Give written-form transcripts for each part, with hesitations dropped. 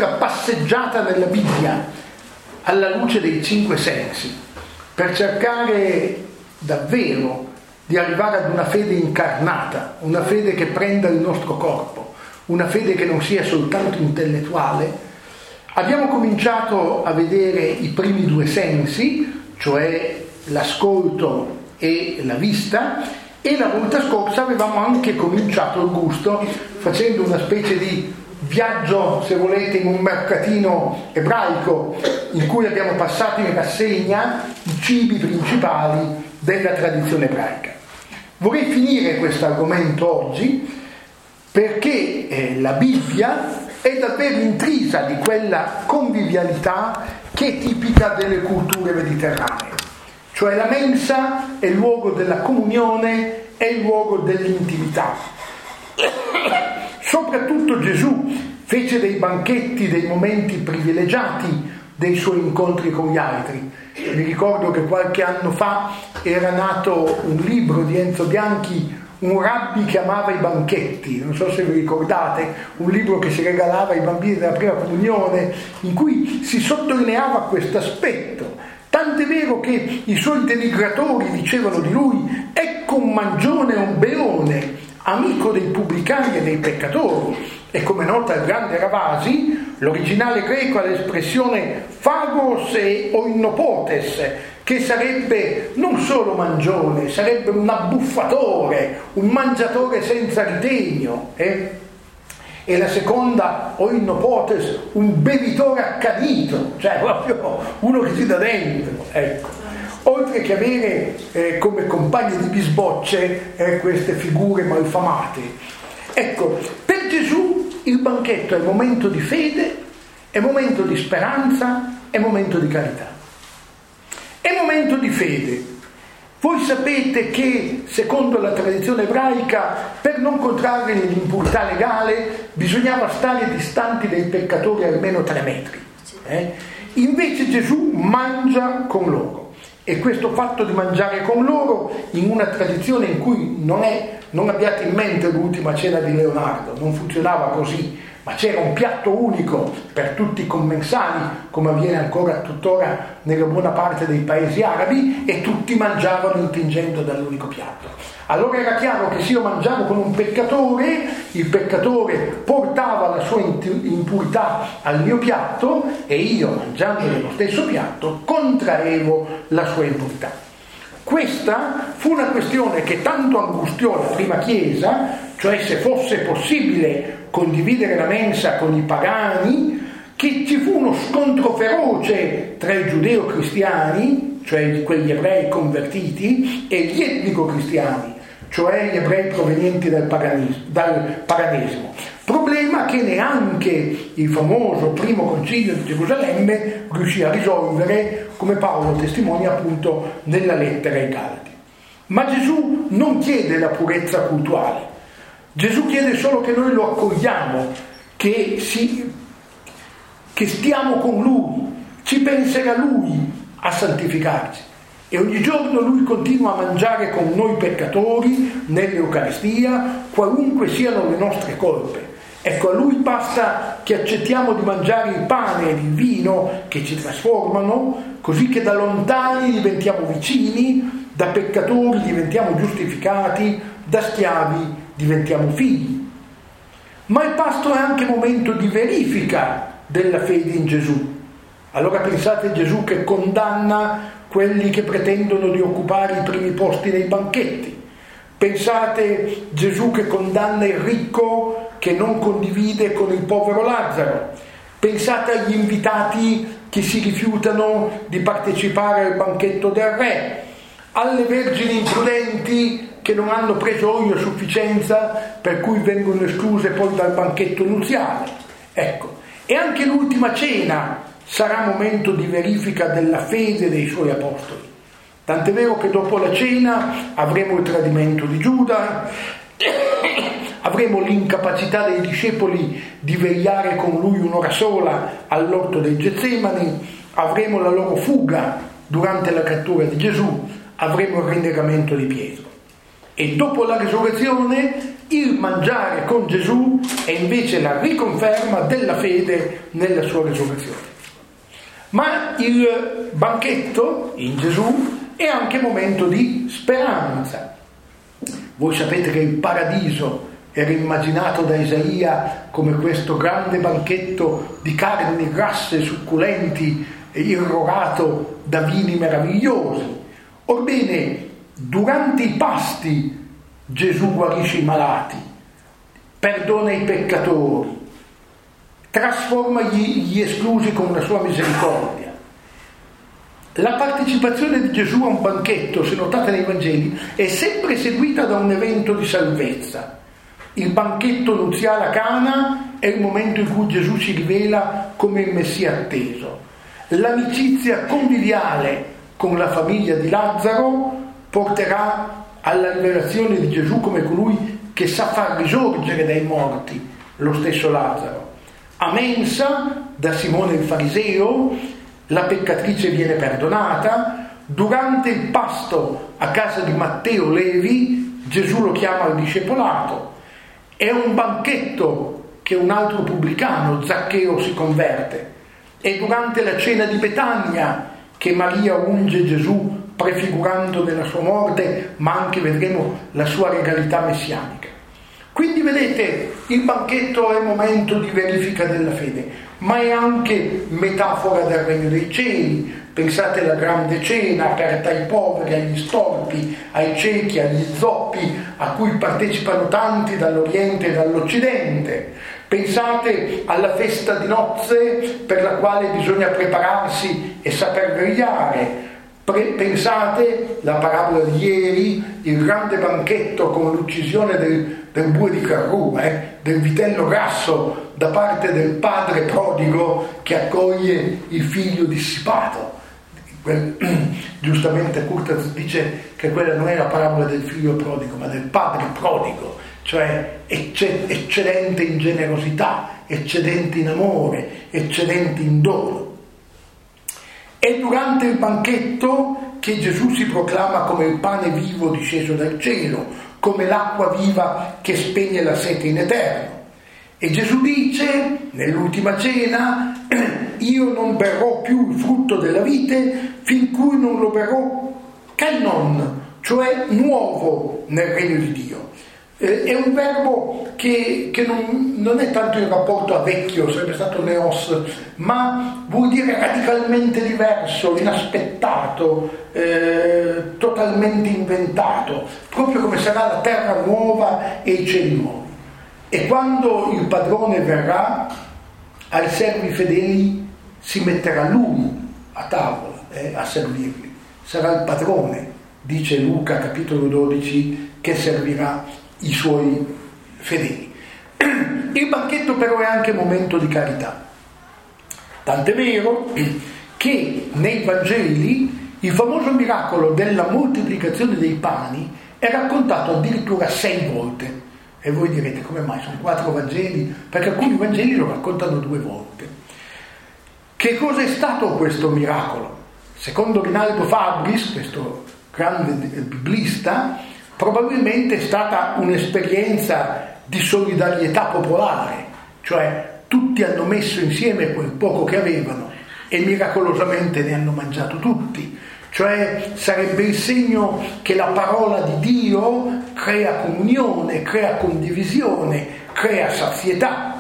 nostra passeggiata nella Bibbia alla luce dei 5 sensi, per cercare davvero di arrivare ad una fede incarnata, una fede che prenda il nostro corpo, una fede che non sia soltanto intellettuale, abbiamo cominciato a vedere i primi 2 sensi, cioè l'ascolto e la vista, e la volta scorsa avevamo anche cominciato il gusto facendo una specie di viaggio, se volete, in un mercatino ebraico in cui abbiamo passato in rassegna i cibi principali della tradizione ebraica. Vorrei finire questo argomento oggi perché la Bibbia è davvero intrisa di quella convivialità che è tipica delle culture mediterranee. Cioè la mensa è il luogo della comunione, è il luogo dell'intimità. Soprattutto Gesù fece dei banchetti, dei momenti privilegiati dei suoi incontri con gli altri. Mi ricordo che qualche anno fa era nato un libro di Enzo Bianchi, un rabbi che amava i banchetti, non so se vi ricordate, un libro che si regalava ai bambini della prima comunione, in cui si sottolineava questo aspetto. Tant'è vero che i suoi denigratori dicevano di lui: ecco un mangione e un beone, amico dei pubblicani e dei peccatori. E come nota il grande Ravasi, l'originale greco ha l'espressione phagos e oinopotes, che sarebbe non solo mangione, sarebbe un abbuffatore, un mangiatore senza ritegno. E la seconda, oinopotes, un bevitore accanito, cioè proprio uno che si dà dentro, ecco. Oltre che avere come compagne di bisbocce queste figure malfamate. Ecco, per Gesù il banchetto è momento di fede, è momento di speranza, è momento di carità. È momento di fede. Voi sapete che, secondo la tradizione ebraica, per non contrarre l'impurità legale bisognava stare distanti dai peccatori almeno 3 metri. Invece Gesù mangia con loro. E questo fatto di mangiare con loro, in una tradizione in cui non abbiate in mente l'ultima cena di Leonardo, non funzionava così, ma c'era un piatto unico per tutti i commensali, come avviene ancora tuttora nella buona parte dei paesi arabi, e tutti mangiavano intingendo dall'unico piatto. Allora era chiaro che se io mangiavo con un peccatore, il peccatore portava la sua impurità al mio piatto e io, mangiando nello stesso piatto, contraevo la sua impurità. Questa fu una questione che tanto angustiò la prima Chiesa, cioè se fosse possibile condividere la mensa con i pagani, che ci fu uno scontro feroce tra i giudeo-cristiani, cioè quegli ebrei convertiti, e gli etnico-cristiani, cioè gli ebrei provenienti dal paganesimo. Problema che neanche il famoso primo concilio di Gerusalemme riuscì a risolvere, come Paolo testimonia appunto nella lettera ai Galati. Ma Gesù non chiede la purezza cultuale. Gesù chiede solo che noi lo accogliamo, che stiamo con Lui, ci penserà Lui a santificarci. E ogni giorno Lui continua a mangiare con noi peccatori nell'Eucaristia, qualunque siano le nostre colpe. Ecco, a Lui basta che accettiamo di mangiare il pane e il vino che ci trasformano, così che da lontani diventiamo vicini, da peccatori diventiamo giustificati, da schiavi diventiamo figli. Ma il pasto è anche momento di verifica della fede in Gesù. Allora pensate a Gesù che condanna quelli che pretendono di occupare i primi posti nei banchetti. Pensate Gesù che condanna il ricco che non condivide con il povero Lazzaro. Pensate agli invitati che si rifiutano di partecipare al banchetto del re, alle vergini imprudenti che non hanno preso olio a sufficienza, per cui vengono escluse poi dal banchetto nuziale. Ecco, e anche l'ultima cena sarà momento di verifica della fede dei suoi apostoli. Tant'è vero che dopo la cena avremo il tradimento di Giuda, avremo l'incapacità dei discepoli di vegliare con lui un'ora sola all'orto del Getsemani, avremo la loro fuga durante la cattura di Gesù, avremo il rinnegamento di Pietro. E dopo la risurrezione il mangiare con Gesù è invece la riconferma della fede nella sua risurrezione. Ma il banchetto in Gesù è anche momento di speranza. Voi sapete che il paradiso era immaginato da Isaia come questo grande banchetto di carni grasse, succulenti, irrorato da vini meravigliosi. Orbene, durante i pasti Gesù guarisce i malati, perdona i peccatori, trasforma gli esclusi con la sua misericordia. La partecipazione di Gesù a un banchetto, se notate nei Vangeli, è sempre seguita da un evento di salvezza. Il banchetto nuziale a Cana è il momento in cui Gesù si rivela come il Messia atteso. L'amicizia conviviale con la famiglia di Lazzaro porterà alla rivelazione di Gesù come colui che sa far risorgere dai morti lo stesso Lazzaro. A mensa, da Simone il fariseo, la peccatrice viene perdonata. Durante il pasto a casa di Matteo Levi, Gesù lo chiama al discepolato. È un banchetto che un altro pubblicano, Zaccheo, si converte. È durante la cena di Betania che Maria unge Gesù, prefigurando nella sua morte, ma anche vedremo la sua regalità messianica. Quindi vedete, il banchetto è momento di verifica della fede, ma è anche metafora del regno dei cieli. Pensate alla grande cena aperta ai poveri, agli storpi, ai ciechi, agli zoppi, a cui partecipano tanti dall'Oriente e dall'Occidente. Pensate alla festa di nozze per la quale bisogna prepararsi e saper vegliare. Pensate la parabola di ieri, il grande banchetto con l'uccisione del bue di Carrù, del vitello grasso da parte del padre prodigo che accoglie il figlio dissipato. Giustamente Curtaz dice che quella non è la parabola del figlio prodigo, ma del padre prodigo, cioè eccedente in generosità, eccedente in amore, eccedente in dono. È durante il banchetto che Gesù si proclama come il pane vivo disceso dal cielo, come l'acqua viva che spegne la sete in eterno. E Gesù dice, nell'ultima cena, io non berrò più il frutto della vite fin cui non lo berrò kainon, cioè nuovo nel regno di Dio. È un verbo che non è tanto in rapporto a vecchio, sarebbe stato neos, ma vuol dire radicalmente diverso, inaspettato, totalmente inventato, proprio come sarà la terra nuova e i cieli nuovi. E quando il padrone verrà, ai servi fedeli si metterà lui a tavola a servirli. Sarà il padrone, dice Luca capitolo 12, che servirà i suoi fedeli. Il banchetto però è anche momento di carità. Tant'è vero che nei Vangeli il famoso miracolo della moltiplicazione dei pani è raccontato addirittura 6 volte. E voi direte come mai? Sono 4 Vangeli? Perché alcuni Vangeli lo raccontano 2 volte. Che cosa è stato questo miracolo? Secondo Rinaldo Fabris, questo grande biblista, probabilmente è stata un'esperienza di solidarietà popolare, cioè tutti hanno messo insieme quel poco che avevano e miracolosamente ne hanno mangiato tutti. Cioè sarebbe il segno che la parola di Dio crea comunione, crea condivisione, crea sazietà.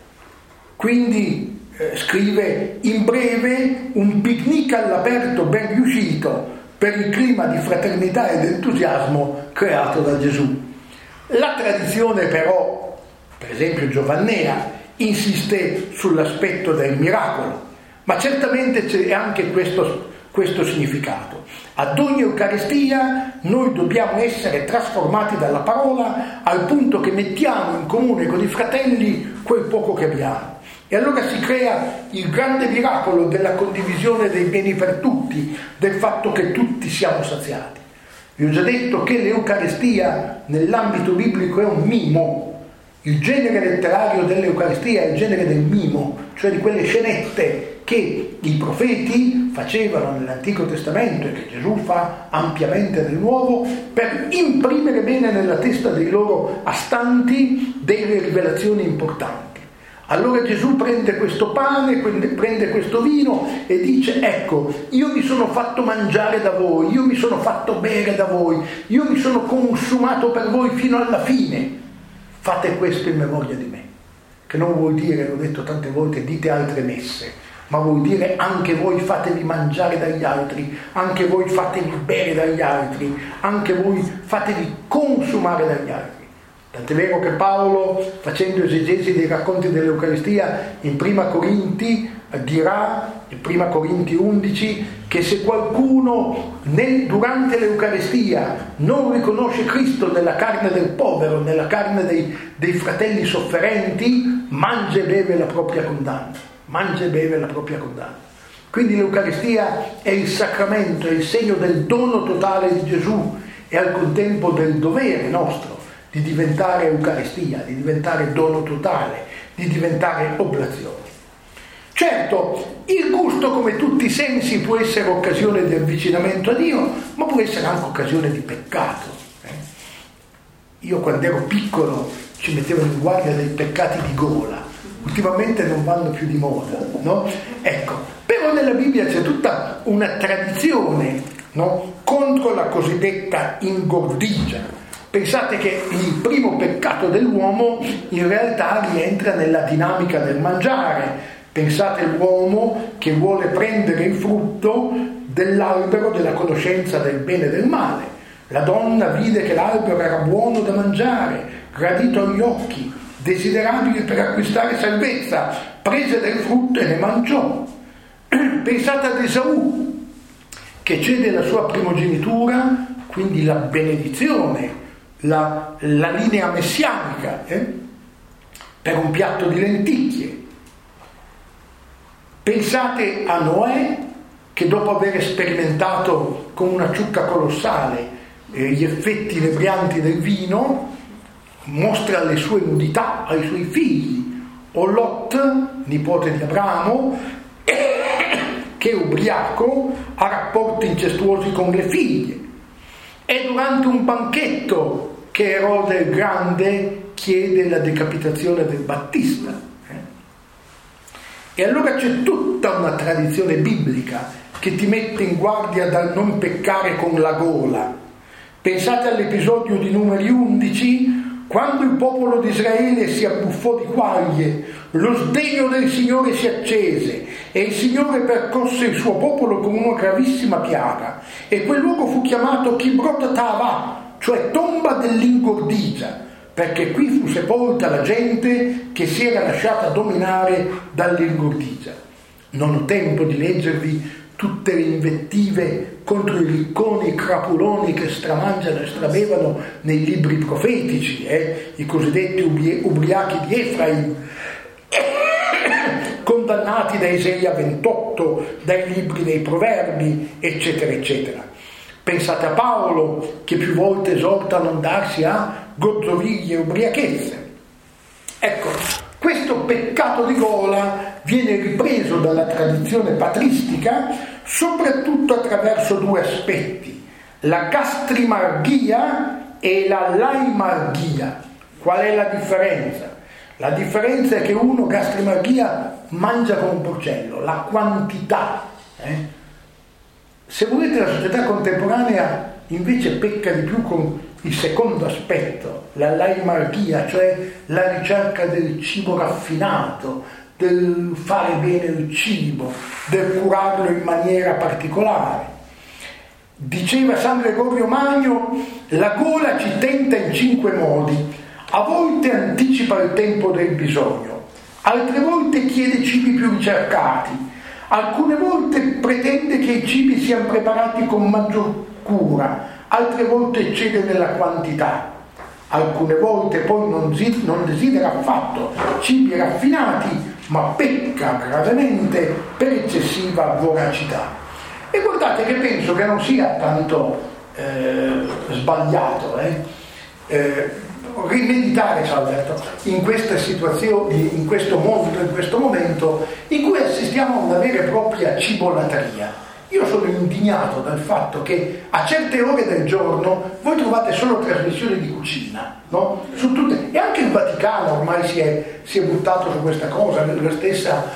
Quindi scrive: in breve un picnic all'aperto ben riuscito per il clima di fraternità ed entusiasmo creato da Gesù. La tradizione però, per esempio giovannea, insiste sull'aspetto del miracolo, ma certamente c'è anche questo significato. Ad ogni Eucaristia noi dobbiamo essere trasformati dalla parola al punto che mettiamo in comune con i fratelli quel poco che abbiamo. E allora si crea il grande miracolo della condivisione dei beni per tutti, del fatto che tutti siamo saziati. Vi ho già detto che l'Eucaristia nell'ambito biblico è un mimo. Il genere letterario dell'Eucaristia è il genere del mimo, cioè di quelle scenette che i profeti facevano nell'Antico Testamento e che Gesù fa ampiamente nel Nuovo per imprimere bene nella testa dei loro astanti delle rivelazioni importanti. Allora Gesù prende questo pane, prende questo vino e dice: ecco, io mi sono fatto mangiare da voi, io mi sono fatto bere da voi, io mi sono consumato per voi fino alla fine. Fate questo in memoria di me. Che non vuol dire, l'ho detto tante volte, dite altre messe, ma vuol dire anche voi fatevi mangiare dagli altri, anche voi fatevi bere dagli altri, anche voi fatevi consumare dagli altri. Tant'è vero che Paolo, facendo esegesi dei racconti dell'Eucaristia, in Prima Corinti dirà, in Prima Corinti 11, che se qualcuno durante l'Eucaristia non riconosce Cristo nella carne del povero, nella carne dei fratelli sofferenti, mangia e beve la propria condanna. Mangia e beve la propria condanna. Quindi l'Eucaristia è il sacramento, è il segno del dono totale di Gesù e al contempo del dovere nostro di diventare Eucaristia, di diventare dono totale, di diventare oblazione. Certo, il gusto, come tutti i sensi, può essere occasione di avvicinamento a Dio, ma può essere anche occasione di peccato. Io quando ero piccolo ci mettevo in guardia dei peccati di gola, ultimamente non vanno più di moda, no? Ecco, però nella Bibbia c'è tutta una tradizione, no? Contro la cosiddetta ingordigia. Pensate che il primo peccato dell'uomo in realtà rientra nella dinamica del mangiare. Pensate all'uomo che vuole prendere il frutto dell'albero della conoscenza del bene e del male. La donna vide che l'albero era buono da mangiare, gradito agli occhi, desiderabile per acquistare salvezza, prese del frutto e ne mangiò. Pensate ad Esaù, che cede la sua primogenitura, quindi la benedizione, la linea messianica, per un piatto di lenticchie. Pensate a Noè, che dopo aver sperimentato con una ciucca colossale gli effetti inebrianti del vino, mostra le sue nudità ai suoi figli, o Lot, nipote di Abramo, che ubriaco ha rapporti incestuosi con le figlie. È durante un banchetto che Erode il Grande chiede la decapitazione del Battista. E allora c'è tutta una tradizione biblica che ti mette in guardia dal non peccare con la gola. Pensate all'episodio di Numeri 11, quando il popolo di Israele si abbuffò di quaglie, lo sdegno del Signore si accese e il Signore percosse il suo popolo con una gravissima piaga, e quel luogo fu chiamato Kibrot Tava, cioè tomba dell'ingordigia, perché qui fu sepolta la gente che si era lasciata dominare dall'ingordigia. Non ho tempo di leggervi tutte le invettive contro i ricconi, i crapuloni che stramangiano e strabevano nei libri profetici, i cosiddetti ubriachi di Efraim, condannati da Isaia 28, dai libri dei proverbi, eccetera, eccetera. Pensate a Paolo, che più volte esorta a non darsi a gozzoviglie e ubriachezze. Ecco, questo peccato di gola viene ripreso dalla tradizione patristica soprattutto attraverso due aspetti: la gastrimarghia e la laimarghia. Qual è la differenza? La differenza è che uno, gastrimarghia, mangia come un porcello, la quantità. Se volete, la società contemporanea invece pecca di più con il secondo aspetto, la laimarghia, cioè la ricerca del cibo raffinato, del fare bene il cibo, del curarlo in maniera particolare. Diceva San Gregorio Magno: la gola ci tenta in 5 modi. A volte anticipa il tempo del bisogno, altre volte chiede cibi più ricercati, alcune volte pretende che i cibi siano preparati con maggior cura, altre volte eccede nella quantità, alcune volte poi non desidera affatto cibi raffinati, ma pecca gravemente per eccessiva voracità. E guardate che penso che non sia tanto sbagliato. rimeditare, Alberto, in questa situazione, in questo mondo, in questo momento in cui assistiamo a una vera e propria cibolatria. Io sono indignato dal fatto che a certe ore del giorno voi trovate solo trasmissioni di cucina, no? Su tutte, e anche il Vaticano ormai si è buttato su questa cosa, la stessa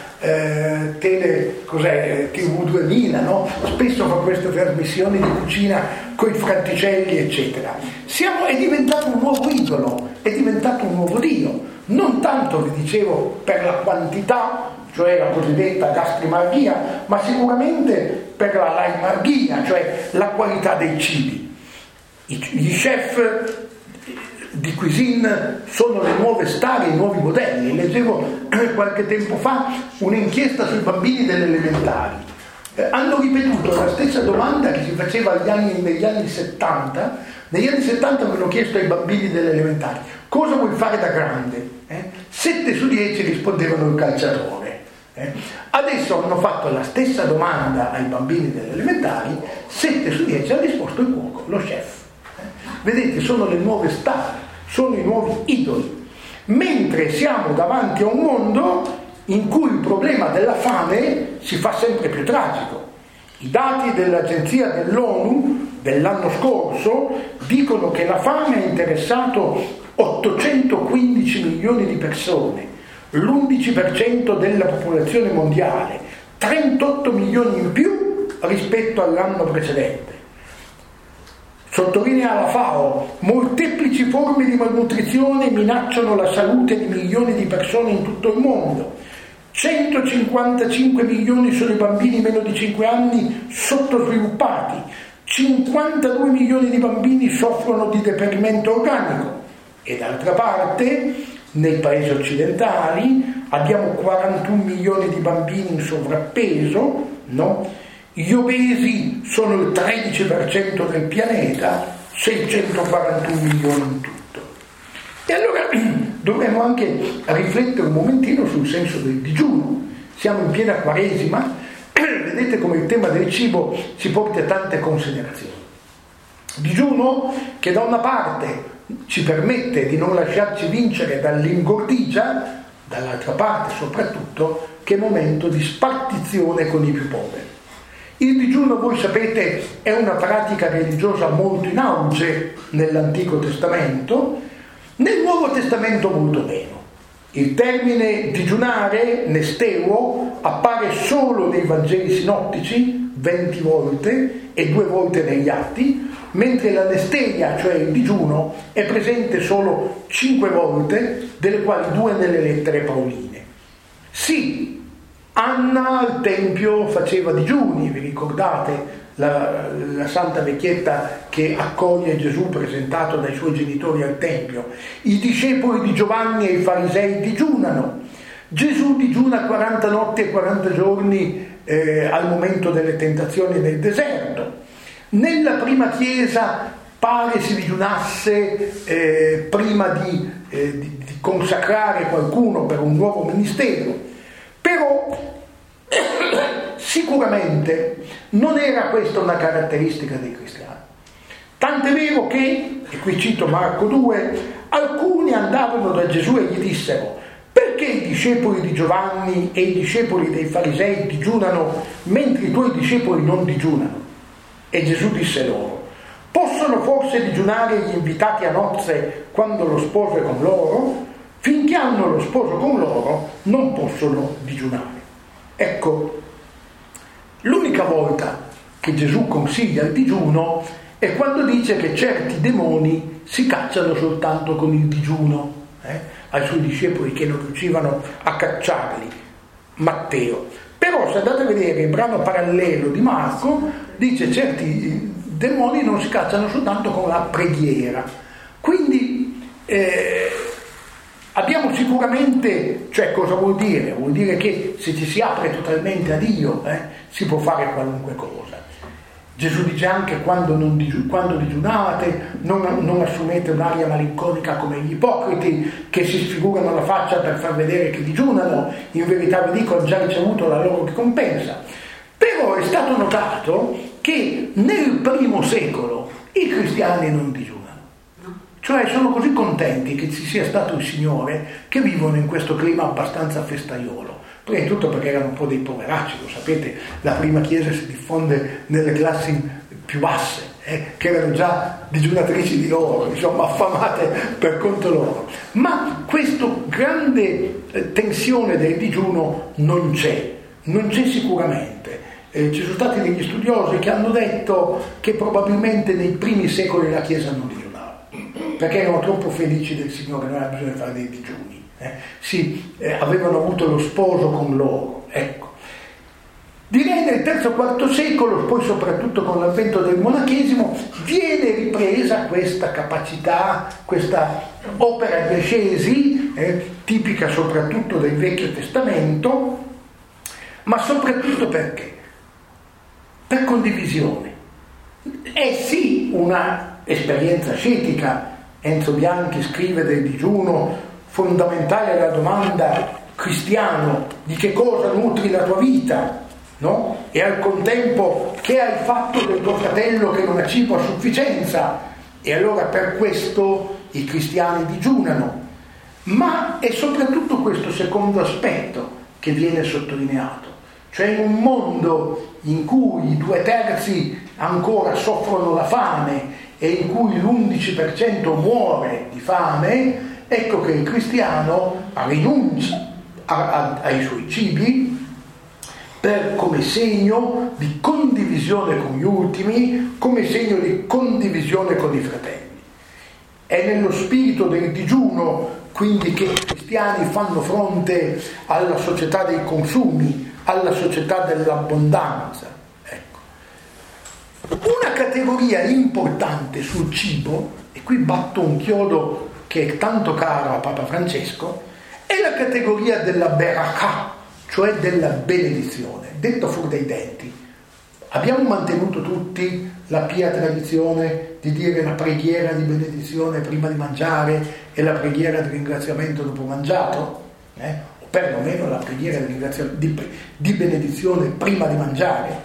TV 2000, no? Spesso fa queste trasmissioni di cucina con i Franticelli, eccetera. È diventato un nuovo idolo, è diventato un nuovo Dio, non tanto, vi dicevo, per la quantità, cioè la cosiddetta gastrimarghia, ma sicuramente per la laimarghia, cioè la qualità dei cibi. Gli chef di cuisine sono le nuove star, i nuovi modelli. Leggevo qualche tempo fa un'inchiesta sui bambini delle elementari. Hanno ripetuto la stessa domanda che si faceva negli anni 70. Negli anni 70 avevano chiesto ai bambini delle elementari: cosa vuoi fare da grande? 7 su 10 rispondevano il calciatore. Adesso hanno fatto la stessa domanda ai bambini delle elementari, 7 su 10 hanno risposto il cuoco, lo chef. Vedete, sono le nuove star, sono i nuovi idoli, mentre siamo davanti a un mondo in cui il problema della fame si fa sempre più tragico. I dati dell'agenzia dell'ONU dell'anno scorso dicono che la fame ha interessato 815 milioni di persone, l'11% della popolazione mondiale, 38 milioni in più rispetto all'anno precedente. Sottolinea la FAO: molteplici forme di malnutrizione minacciano la salute di milioni di persone in tutto il mondo. 155 milioni sono i bambini meno di 5 anni sottosviluppati, 52 milioni di bambini soffrono di deperimento organico e d'altra parte nei paesi occidentali abbiamo 41 milioni di bambini in sovrappeso, no? Gli obesi sono il 13% del pianeta, 641 milioni in tutto. E allora dovremmo anche riflettere un momentino sul senso del digiuno. Siamo in piena Quaresima, vedete come il tema del cibo ci porta a tante considerazioni. Digiuno che da una parte ci permette di non lasciarci vincere dall'ingordigia, dall'altra parte soprattutto che è momento di spartizione con i più poveri. Il digiuno, voi sapete, è una pratica religiosa molto in auge nell'Antico Testamento, nel Nuovo Testamento molto meno. Il termine digiunare, nesteo, appare solo nei Vangeli sinottici 20 volte e 2 volte negli Atti, mentre la nesteia, cioè il digiuno, è presente solo 5 volte, delle quali 2 nelle lettere pauline. Sì, Anna al Tempio faceva digiuni, vi ricordate la santa vecchietta che accoglie Gesù presentato dai suoi genitori al Tempio. I discepoli di Giovanni e i farisei digiunano. Gesù digiuna 40 notti e 40 giorni al momento delle tentazioni nel deserto. Nella prima Chiesa pare si digiunasse prima di consacrare qualcuno per un nuovo ministero, però sicuramente non era questa una caratteristica dei cristiani. Tant'è vero che, e qui cito Marco 2, alcuni andavano da Gesù e gli dissero: perché i discepoli di Giovanni e i discepoli dei farisei digiunano mentre i tuoi discepoli non digiunano? E Gesù disse loro: possono forse digiunare gli invitati a nozze quando lo sposo è con loro? Finché hanno lo sposo con loro non possono digiunare. Ecco, l'unica volta che Gesù consiglia il digiuno è quando dice che certi demoni si cacciano soltanto con il digiuno, ai suoi discepoli che non riuscivano a cacciarli. Matteo. Però se andate a vedere il brano parallelo di Marco, dice certi demoni non si cacciano soltanto con la preghiera. Quindi abbiamo sicuramente, cioè cosa vuol dire? Vuol dire che se ci si apre totalmente a Dio si può fare qualunque cosa. Gesù dice anche quando digiunate non assumete un'aria malinconica come gli ipocriti che si sfigurano la faccia per far vedere che digiunano, in verità vi dico, hanno già ricevuto la loro ricompensa. Però è stato notato che nel primo secolo i cristiani non digiunano. Cioè sono così contenti che ci sia stato il Signore che vivono in questo clima abbastanza festaiolo. Prima di tutto perché erano un po' dei poveracci, lo sapete, la prima chiesa si diffonde nelle classi più basse, che erano già digiunatrici di loro, insomma affamate per conto loro. Ma questa grande tensione del digiuno non c'è sicuramente. Ci sono stati degli studiosi che hanno detto che probabilmente nei primi secoli la Chiesa non digiunava, perché erano troppo felici del Signore, non aveva bisogno di fare dei digiuni. Avevano avuto lo sposo con loro, ecco. Direi nel III-IV secolo, poi soprattutto con l'avvento del monachesimo, viene ripresa questa capacità, questa opera di ascesi, tipica soprattutto del Vecchio Testamento, ma soprattutto perché? Per condivisione. È sì una esperienza ascetica. Enzo Bianchi scrive del digiuno, fondamentale la domanda: cristiano, di che cosa nutri la tua vita? No? E al contempo, che hai fatto del tuo fratello che non ha cibo a sufficienza? E allora per questo i cristiani digiunano. Ma è soprattutto questo secondo aspetto che viene sottolineato, cioè in un mondo in cui i 2/3 ancora soffrono la fame e in cui l'11% muore di fame, ecco che il cristiano rinuncia ai suoi cibi come segno di condivisione con gli ultimi, come segno di condivisione con i fratelli. È nello spirito del digiuno quindi che i cristiani fanno fronte alla società dei consumi, alla società dell'abbondanza. Ecco. Una categoria importante sul cibo, e qui batto un chiodo che è tanto caro a Papa Francesco, è la categoria della berakah, cioè della benedizione, detto fuori dai denti. Abbiamo mantenuto tutti la pia tradizione di dire la preghiera di benedizione prima di mangiare e la preghiera di ringraziamento dopo mangiato? O perlomeno la preghiera di benedizione prima di mangiare.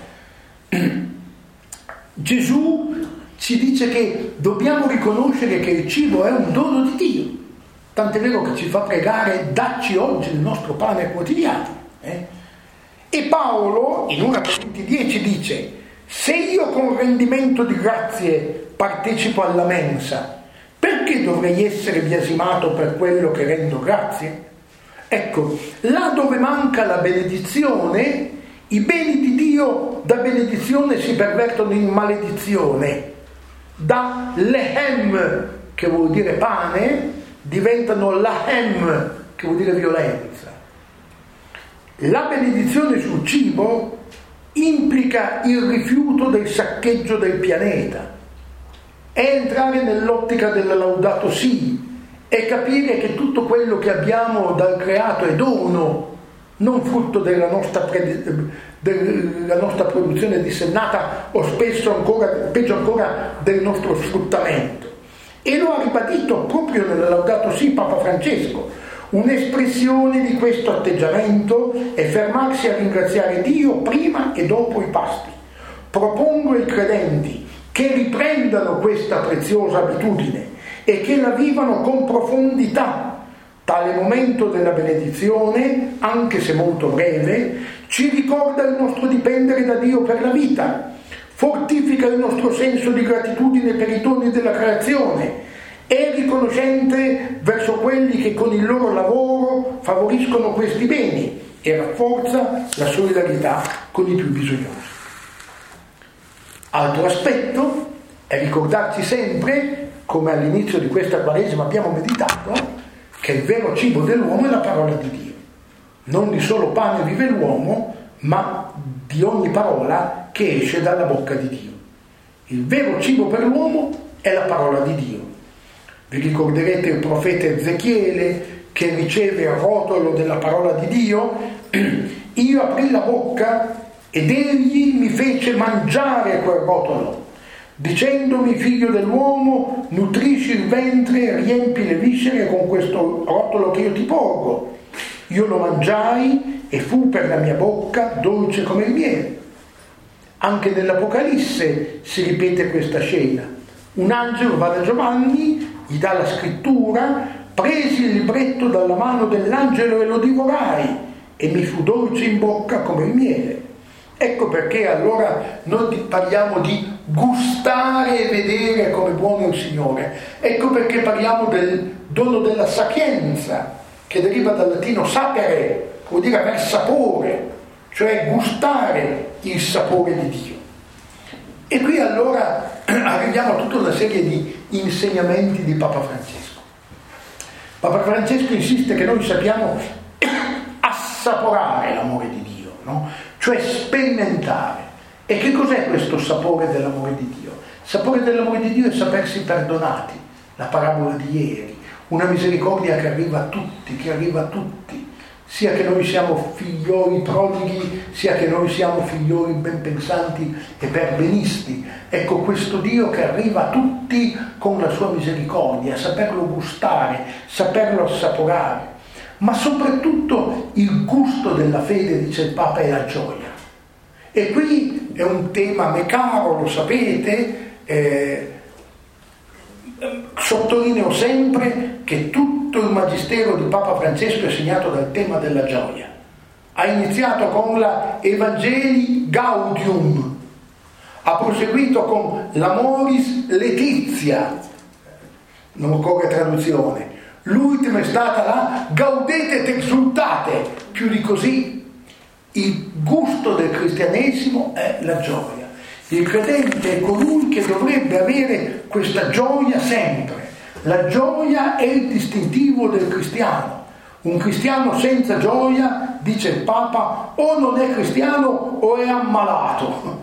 Gesù ci dice che dobbiamo riconoscere che il cibo è un dono di Dio, tant'è vero che ci fa pregare: dacci oggi il nostro pane quotidiano. E Paolo in 1 Corinzi 10 dice: se io con rendimento di grazie partecipo alla mensa, perché dovrei essere biasimato per quello che rendo grazie? Ecco, là dove manca la benedizione, i beni di Dio da benedizione si pervertono in maledizione. Da lehem, che vuol dire pane, diventano lahem, che vuol dire violenza. La benedizione sul cibo implica il rifiuto del saccheggio del pianeta, è entrare nell'ottica della Laudato Si, è capire che tutto quello che abbiamo dal creato è dono, non frutto della nostra produzione dissennata o spesso ancora, peggio ancora, del nostro sfruttamento. E lo ha ribadito proprio nella Laudato Si Papa Francesco. Un'espressione di questo atteggiamento è fermarsi a ringraziare Dio prima e dopo i pasti. Propongo ai credenti che riprendano questa preziosa abitudine e che la vivano con profondità. Tale momento della benedizione, anche se molto breve, ci ricorda il nostro dipendere da Dio per la vita, fortifica il nostro senso di gratitudine per i doni della creazione, è riconoscente verso quelli che con il loro lavoro favoriscono questi beni e rafforza la solidarietà con i più bisognosi. Altro aspetto è ricordarci sempre, come all'inizio di questa Quaresima abbiamo meditato, che il vero cibo dell'uomo è la parola di Dio. Non di solo pane vive l'uomo, ma di ogni parola che esce dalla bocca di Dio. Il vero cibo per l'uomo è la parola di Dio. Vi ricorderete il profeta Ezechiele che riceve il rotolo della parola di Dio? Io aprì la bocca ed egli mi fece mangiare quel rotolo, dicendomi: figlio dell'uomo, nutrisci il ventre e riempi le viscere con questo rotolo che io ti porgo. Io lo mangiai e fu per la mia bocca dolce come il miele. Anche nell'Apocalisse si ripete questa scena. Un angelo va da Giovanni, gli dà la scrittura, presi il libretto dalla mano dell'angelo e lo divorai, e mi fu dolce in bocca come il miele. Ecco perché allora noi parliamo di gustare e vedere come buono il Signore. Ecco perché parliamo del dono della sapienza, che deriva dal latino sapere, vuol dire aver sapore, cioè gustare il sapore di Dio. E qui allora arriviamo a tutta una serie di insegnamenti di Papa Francesco. Papa Francesco insiste che noi sappiamo assaporare l'amore di Dio, no? Cioè sperimentare. E che cos'è questo sapore dell'amore di Dio? Il sapore dell'amore di Dio è sapersi perdonati, la parabola di ieri, una misericordia che arriva a tutti, sia che noi siamo figlioli prodighi, sia che noi siamo figlioli ben pensanti e perbenisti. Ecco questo Dio che arriva a tutti con la sua misericordia, saperlo gustare, saperlo assaporare. Ma soprattutto il gusto della fede, dice il Papa, è la gioia. E qui è un tema a me caro, lo sapete, sottolineo sempre che tutto il magistero di Papa Francesco è segnato dal tema della gioia. Ha iniziato con la Evangelii Gaudium, ha proseguito con l'Amoris Laetitia, non occorre traduzione, l'ultima è stata la Gaudete et exultate. Più di così, il gusto del cristianesimo è la gioia. Il credente è colui che dovrebbe avere questa gioia sempre. La gioia è il distintivo del cristiano. Un cristiano senza gioia, dice il Papa, o non è cristiano o è ammalato.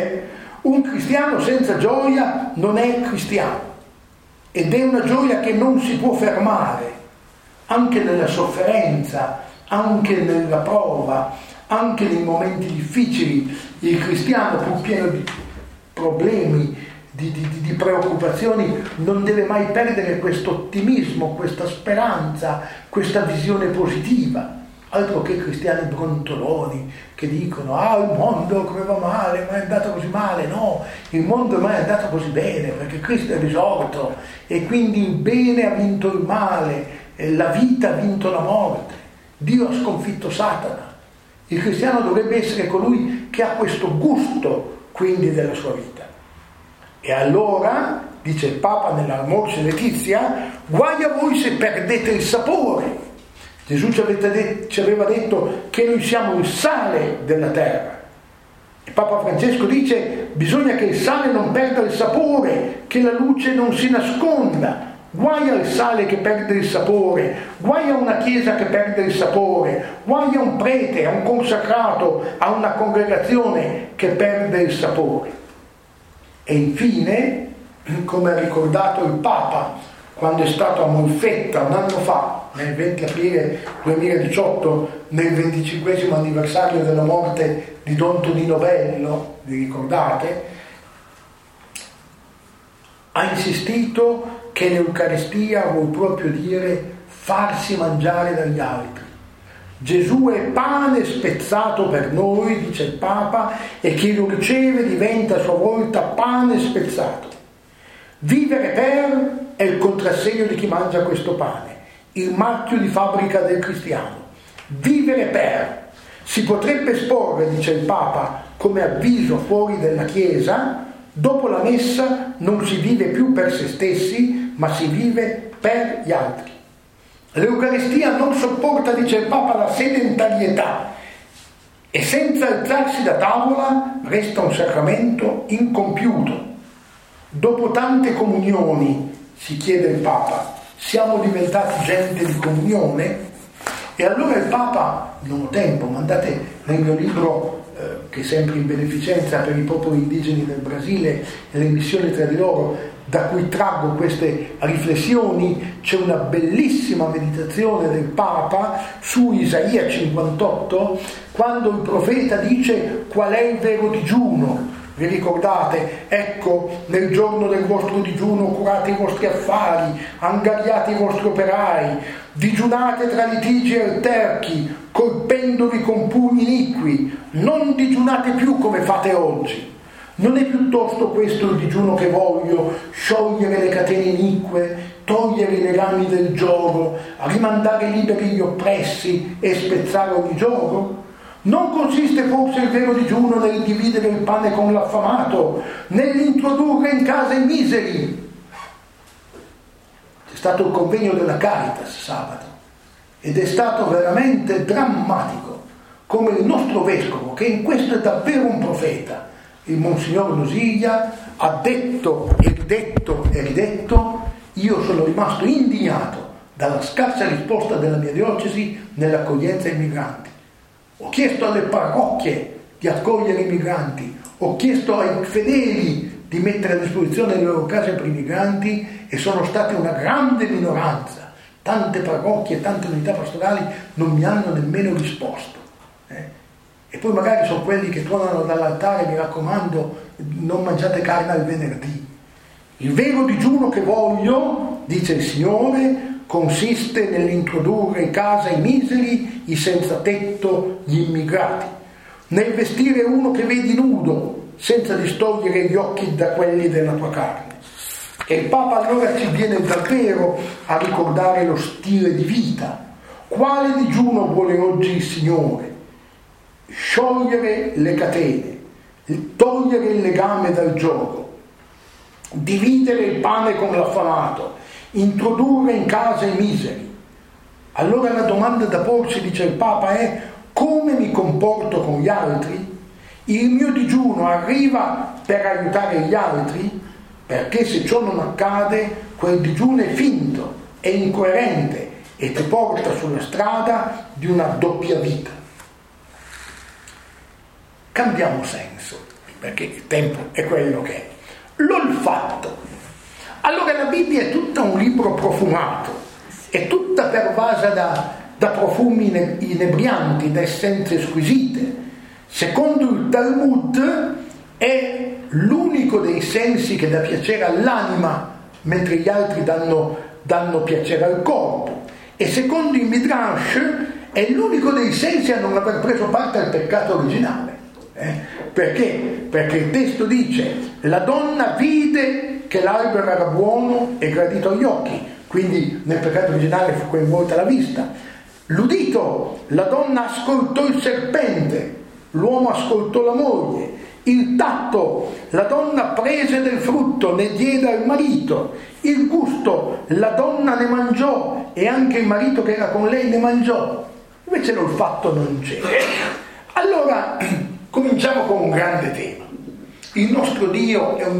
Un cristiano senza gioia non è cristiano. Ed è una gioia che non si può fermare, anche nella sofferenza, anche nella prova, anche nei momenti difficili. Il cristiano, pur pieno di problemi, di preoccupazioni, non deve mai perdere questo ottimismo, questa speranza, questa visione positiva. Altro che cristiani brontoloni che dicono il mondo come va male, ma è andato così male. No, il mondo mai è andato così bene perché Cristo è risorto e quindi il bene ha vinto il male, la vita ha vinto la morte, Dio ha sconfitto Satana. Il cristiano dovrebbe essere colui che ha questo gusto quindi della sua vita. E allora, dice il Papa nell'Amoris Laetitia, guai a voi se perdete il sapore. Gesù ci aveva detto che noi siamo il sale della terra. E Papa Francesco dice: bisogna che il sale non perda il sapore, che la luce non si nasconda. Guai al sale che perde il sapore, guai a una chiesa che perde il sapore, guai a un prete, a un consacrato, a una congregazione che perde il sapore. E infine, come ha ricordato il Papa quando è stato a Molfetta un anno fa, nel 20 aprile 2018, nel 25° anniversario della morte di Don Tonino Bello, vi ricordate? Ha insistito che l'Eucaristia vuol proprio dire farsi mangiare dagli altri. Gesù è pane spezzato per noi, dice il Papa, e chi lo riceve diventa a sua volta pane spezzato. Vivere per è il contrassegno di chi mangia questo pane, il marchio di fabbrica del cristiano. Vivere per si potrebbe esporre, dice il Papa, come avviso fuori dalla Chiesa: dopo la messa non si vive più per se stessi, ma si vive per gli altri. L'Eucaristia non sopporta, dice il Papa, la sedentarietà e senza alzarsi da tavola resta un sacramento incompiuto. Dopo tante comunioni, si chiede il Papa, siamo diventati gente di comunione? E allora il Papa, non ho tempo, ma andate nel mio libro che è sempre in beneficenza per i popoli indigeni del Brasile e le missioni tra di loro, da cui traggo queste riflessioni. C'è una bellissima meditazione del Papa su Isaia 58, quando il profeta dice qual è il vero digiuno. Vi ricordate? Ecco, nel giorno del vostro digiuno curate i vostri affari, angariate i vostri operai, digiunate tra litigi e alterchi, colpendovi con pugni iniqui, non digiunate più come fate oggi. Non è piuttosto questo il digiuno che voglio, sciogliere le catene inique, togliere i legami del giogo, rimandare liberi gli oppressi e spezzare ogni giogo? Non consiste forse il vero digiuno nel dividere il pane con l'affamato, nell'introdurre in casa i miseri? C'è stato il convegno della Caritas sabato ed è stato veramente drammatico come il nostro vescovo, che in questo è davvero un profeta, il Monsignor Nosiglia, ha detto e ridetto: io sono rimasto indignato dalla scarsa risposta della mia diocesi nell'accoglienza ai migranti. Ho chiesto alle parrocchie di accogliere i migranti, ho chiesto ai fedeli di mettere a disposizione le loro case per i migranti e sono state una grande minoranza. Tante parrocchie, tante unità pastorali non mi hanno nemmeno risposto. E poi magari sono quelli che tornano dall'altare: mi raccomando, non mangiate carne al venerdì. Il vero digiuno che voglio, dice il Signore, consiste nell'introdurre in casa i miseri, i senza tetto, gli immigrati, nel vestire uno che vedi nudo senza distogliere gli occhi da quelli della tua carne. E il Papa allora ci viene davvero a ricordare lo stile di vita. Quale digiuno vuole oggi il Signore? Sciogliere le catene, togliere il legame dal gioco, dividere il pane con l'affamato, introdurre in casa i miseri. Allora la domanda da porsi, dice il Papa, è: come mi comporto con gli altri? Il mio digiuno arriva per aiutare gli altri? Perché se ciò non accade, quel digiuno è finto, è incoerente e ti porta sulla strada di una doppia vita. Cambiamo senso, perché il tempo è quello che è. L'olfatto. Allora la Bibbia è tutta un libro profumato, è tutta pervasa da profumi inebrianti, da essenze squisite. Secondo il Talmud è l'unico dei sensi che dà piacere all'anima, mentre gli altri danno piacere al corpo. E secondo il Midrash è l'unico dei sensi a non aver preso parte al peccato originale. Perché? Perché il testo dice: la donna vide che l'albero era buono e gradito agli occhi, quindi nel peccato originale fu coinvolta la vista. L'udito, la donna ascoltò il serpente, l'uomo ascoltò la moglie. Il tatto, la donna prese del frutto, ne diede al marito. Il gusto, la donna ne mangiò e anche il marito che era con lei ne mangiò. Invece l'olfatto non c'era. Allora cominciamo con un grande tema. Il nostro Dio è un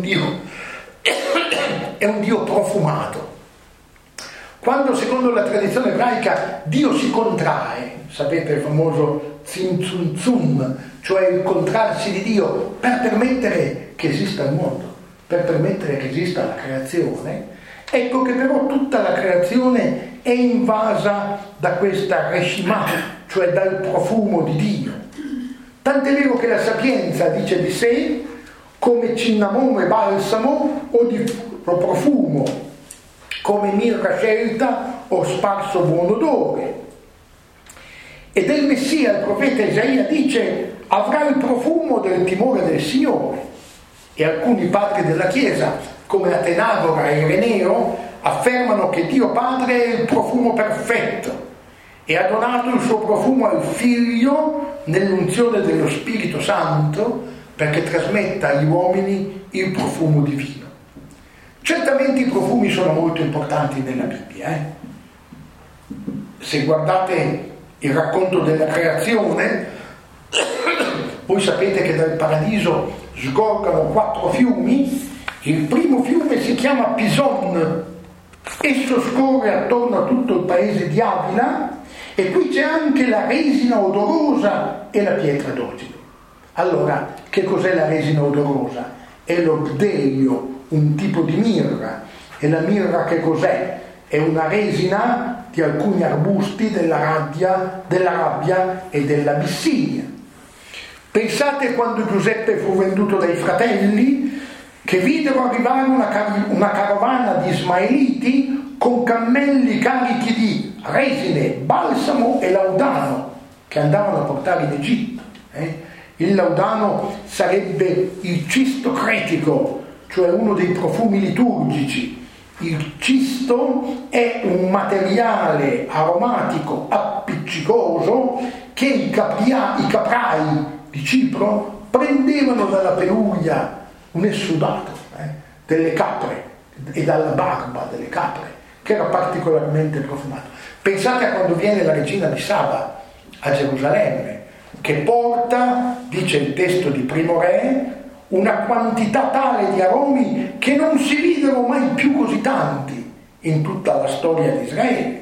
Dio profumato. Quando secondo la tradizione ebraica Dio si contrae, sapete il famoso tzimtzum, cioè il contrarsi di Dio per permettere che esista il mondo, per permettere che esista la creazione, ecco che però tutta la creazione è invasa da questa reshimah, cioè dal profumo di Dio. Tant'è vero che la Sapienza dice di sé: come cinnamome e balsamo o di profumo, come mirra scelta o sparso buon odore. E del Messia il profeta Isaia dice: avrà il profumo del timore del Signore. E alcuni padri della Chiesa, come Atenagora e Ireneo, affermano che Dio Padre è il profumo perfetto e ha donato il suo profumo al Figlio nell'unzione dello Spirito Santo perché trasmetta agli uomini il profumo divino. Certamente i profumi sono molto importanti nella Bibbia. Se guardate il racconto della creazione, voi sapete che dal paradiso sgorgano 4 fiumi. Il primo fiume si chiama Pison, esso scorre attorno a tutto il paese di Avila e qui c'è anche la resina odorosa e la pietra d'ogido. Allora, che cos'è la resina odorosa? È l'ordelio, un tipo di mirra. E la mirra che cos'è? È una resina di alcuni arbusti della rabbia e dell'Abissinia. Pensate quando Giuseppe fu venduto dai fratelli, che videro arrivare una carovana di ismaeliti con cammelli carichi di resine, balsamo e laudano che andavano a portare in Egitto. Il laudano sarebbe il cisto cretico, cioè uno dei profumi liturgici. Il cisto è un materiale aromatico appiccicoso che i caprai di Cipro prendevano dalla peluria, un essudato delle capre e dalla barba delle capre, che era particolarmente profumato. Pensate a quando viene la regina di Saba a Gerusalemme, che porta, dice il testo di Primo Re, una quantità tale di aromi che non si videro mai più così tanti in tutta la storia di Israele.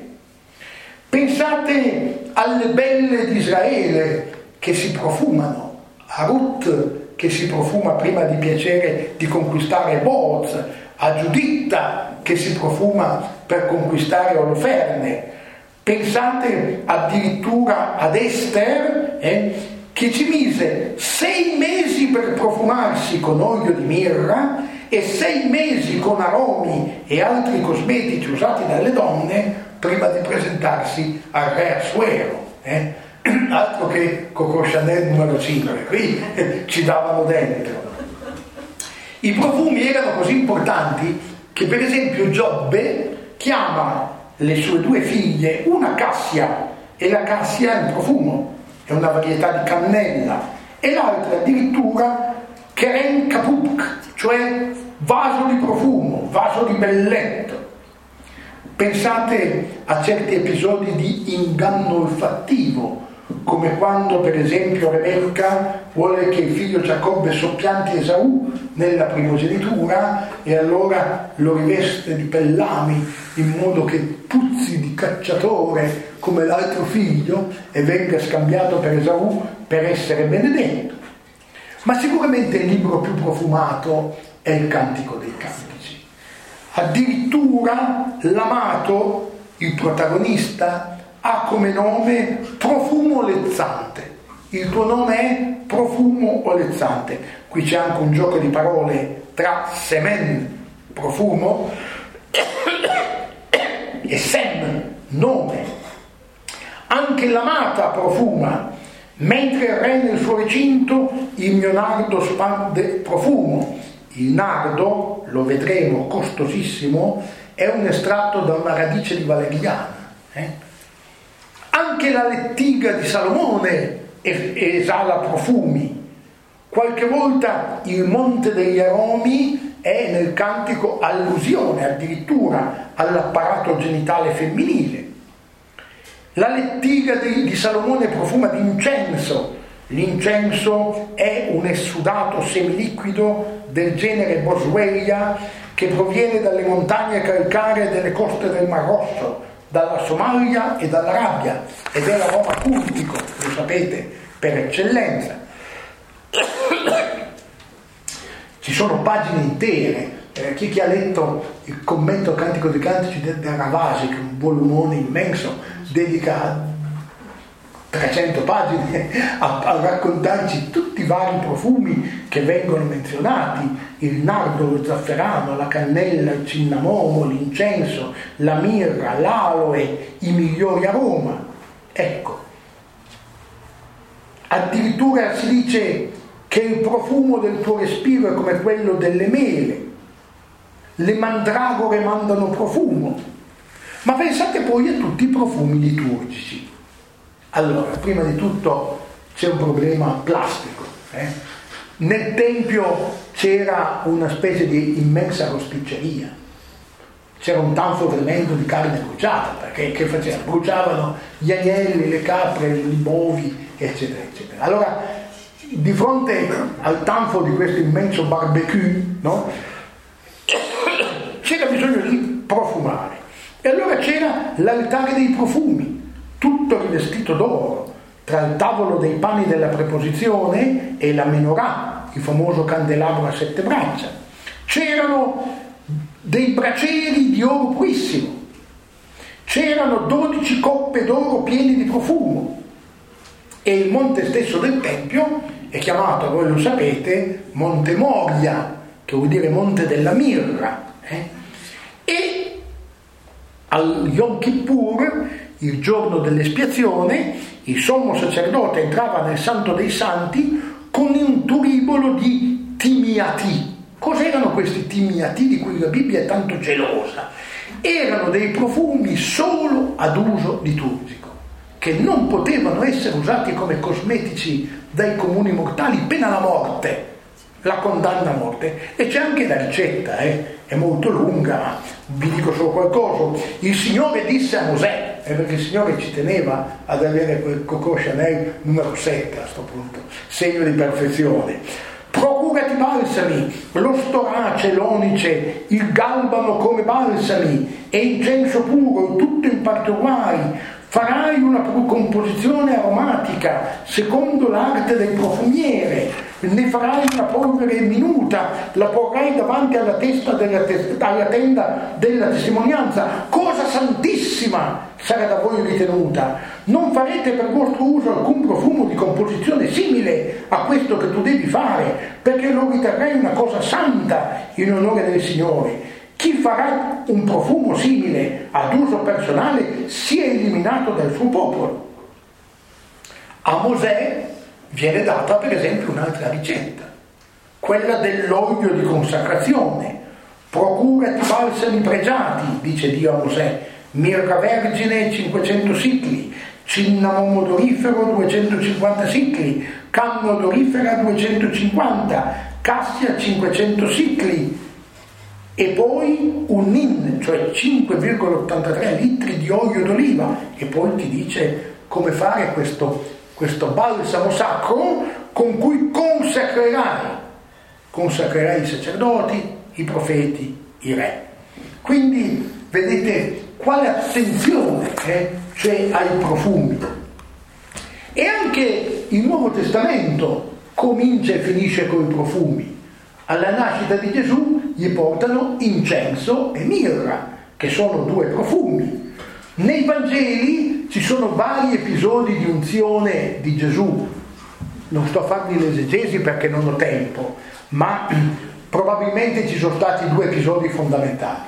Pensate alle belle di Israele che si profumano, a Ruth che si profuma prima di piacere di conquistare Boaz, a Giuditta che si profuma per conquistare Oloferne. Pensate addirittura ad Ester, che ci mise 6 mesi per profumarsi con olio di mirra e 6 mesi con aromi e altri cosmetici usati dalle donne prima di presentarsi al re Assuero. Altro che Coco Chanel numero 5, qui ci davano dentro. I profumi erano così importanti che per esempio Giobbe chiama le sue 2 figlie, una cassia, e la cassia è un profumo, è una varietà di cannella, e l'altra addirittura keren kapuk, cioè vaso di profumo, vaso di belletto. Pensate a certi episodi di inganno olfattivo, come quando per esempio Rebecca vuole che il figlio Giacobbe soppianti Esaù nella primogenitura e allora lo riveste di pellami in modo che puzzi di cacciatore come l'altro figlio e venga scambiato per Esaù per essere benedetto. Ma sicuramente il libro più profumato è il Cantico dei Cantici. Addirittura l'amato, il protagonista, ha come nome Profumo Olezzante. Il tuo nome è Profumo Olezzante. Qui c'è anche un gioco di parole tra semen, profumo, e sem, nome. Anche l'amata profuma, mentre il re nel suo recinto il mio nardo spande profumo. Il nardo, lo vedremo, costosissimo, è un estratto da una radice di valeriana. Anche la lettiga di Salomone esala profumi. Qualche volta il monte degli aromi è nel cantico allusione addirittura all'apparato genitale femminile. La lettiga di Salomone profuma di incenso. L'incenso è un essudato semiliquido del genere Boswellia che proviene dalle montagne calcaree delle coste del Mar Rosso, dalla Somalia e dall'Arabia, ed è l'aroma cultico, lo sapete, per eccellenza. Ci sono pagine intere, chi ha letto il commento al Cantico dei Cantici del Ravasi, che è un volumone immenso, dedica 300 pagine a raccontarci tutti i vari profumi che vengono menzionati: il nardo, lo zafferano, la cannella, il cinnamomo, l'incenso, la mirra, l'aloe, i migliori aroma. Ecco, addirittura si dice che il profumo del tuo respiro è come quello delle mele, le mandragore mandano profumo. Ma pensate poi a tutti i profumi liturgici. Allora, prima di tutto c'è un problema plastico. Nel Tempio c'era una specie di immensa rosticceria, c'era un tanfo tremendo di carne bruciata, perché che facevano? Bruciavano gli agnelli, le capre, i bovi, eccetera, eccetera. Allora, di fronte al tanfo di questo immenso barbecue, no? C'era bisogno di profumare. E allora c'era l'altare dei profumi, tutto rivestito d'oro, tra il tavolo dei pani della preposizione e la menorah, il famoso candelabro a 7 braccia. C'erano dei bracieri di oro purissimo, c'erano 12 coppe d'oro piene di profumo, e il monte stesso del Tempio è chiamato, voi lo sapete, Monte Moria, che vuol dire monte della mirra. E al Yom Kippur, il giorno dell'espiazione, il sommo sacerdote entrava nel Santo dei Santi con un turibolo di timiati, Cos'erano questi timmiati di cui la Bibbia è tanto gelosa? Erano dei profumi solo ad uso liturgico, che non potevano essere usati come cosmetici dai comuni mortali, pena la morte, la condanna a morte. E c'è anche la ricetta, è molto lunga, ma vi dico solo qualcosa. Il Signore disse a Mosè, perché il Signore ci teneva ad avere quel Coco Chanel numero 7 a questo punto, segno di perfezione: procurati balsami, lo storace, l'onice, il galbano come balsami e incenso puro, tutto in parti uguali. Farai una composizione aromatica secondo l'arte del profumiere, ne farai una polvere minuta, la porrai davanti alla alla tenda della testimonianza, cosa santissima sarà da voi ritenuta. Non farete per vostro uso alcun profumo di composizione simile a questo che tu devi fare, perché lo riterrai una cosa santa in onore del Signore. Chi farà un profumo simile ad uso personale sia eliminato dal suo popolo. A Mosè viene data per esempio un'altra ricetta, quella dell'olio di consacrazione. Procurati balsami pregiati, dice Dio a Mosè, mirra vergine 500 sicli, cinnamon odorifero 250 sicli, canna odorifera 250, cassia 500 sicli, e poi un nin, cioè 5,83 litri di olio d'oliva. E poi ti dice come fare questo balsamo sacro con cui consacrerai i sacerdoti, i profeti, i re. Quindi vedete quale attenzione c'è ai profumi. E anche il Nuovo Testamento comincia e finisce con i profumi. Alla nascita di Gesù gli portano incenso e mirra, che sono due profumi. Nei Vangeli ci sono vari episodi di unzione di Gesù. Non sto a farvi l'esegesi perché non ho tempo, ma probabilmente ci sono stati due episodi fondamentali.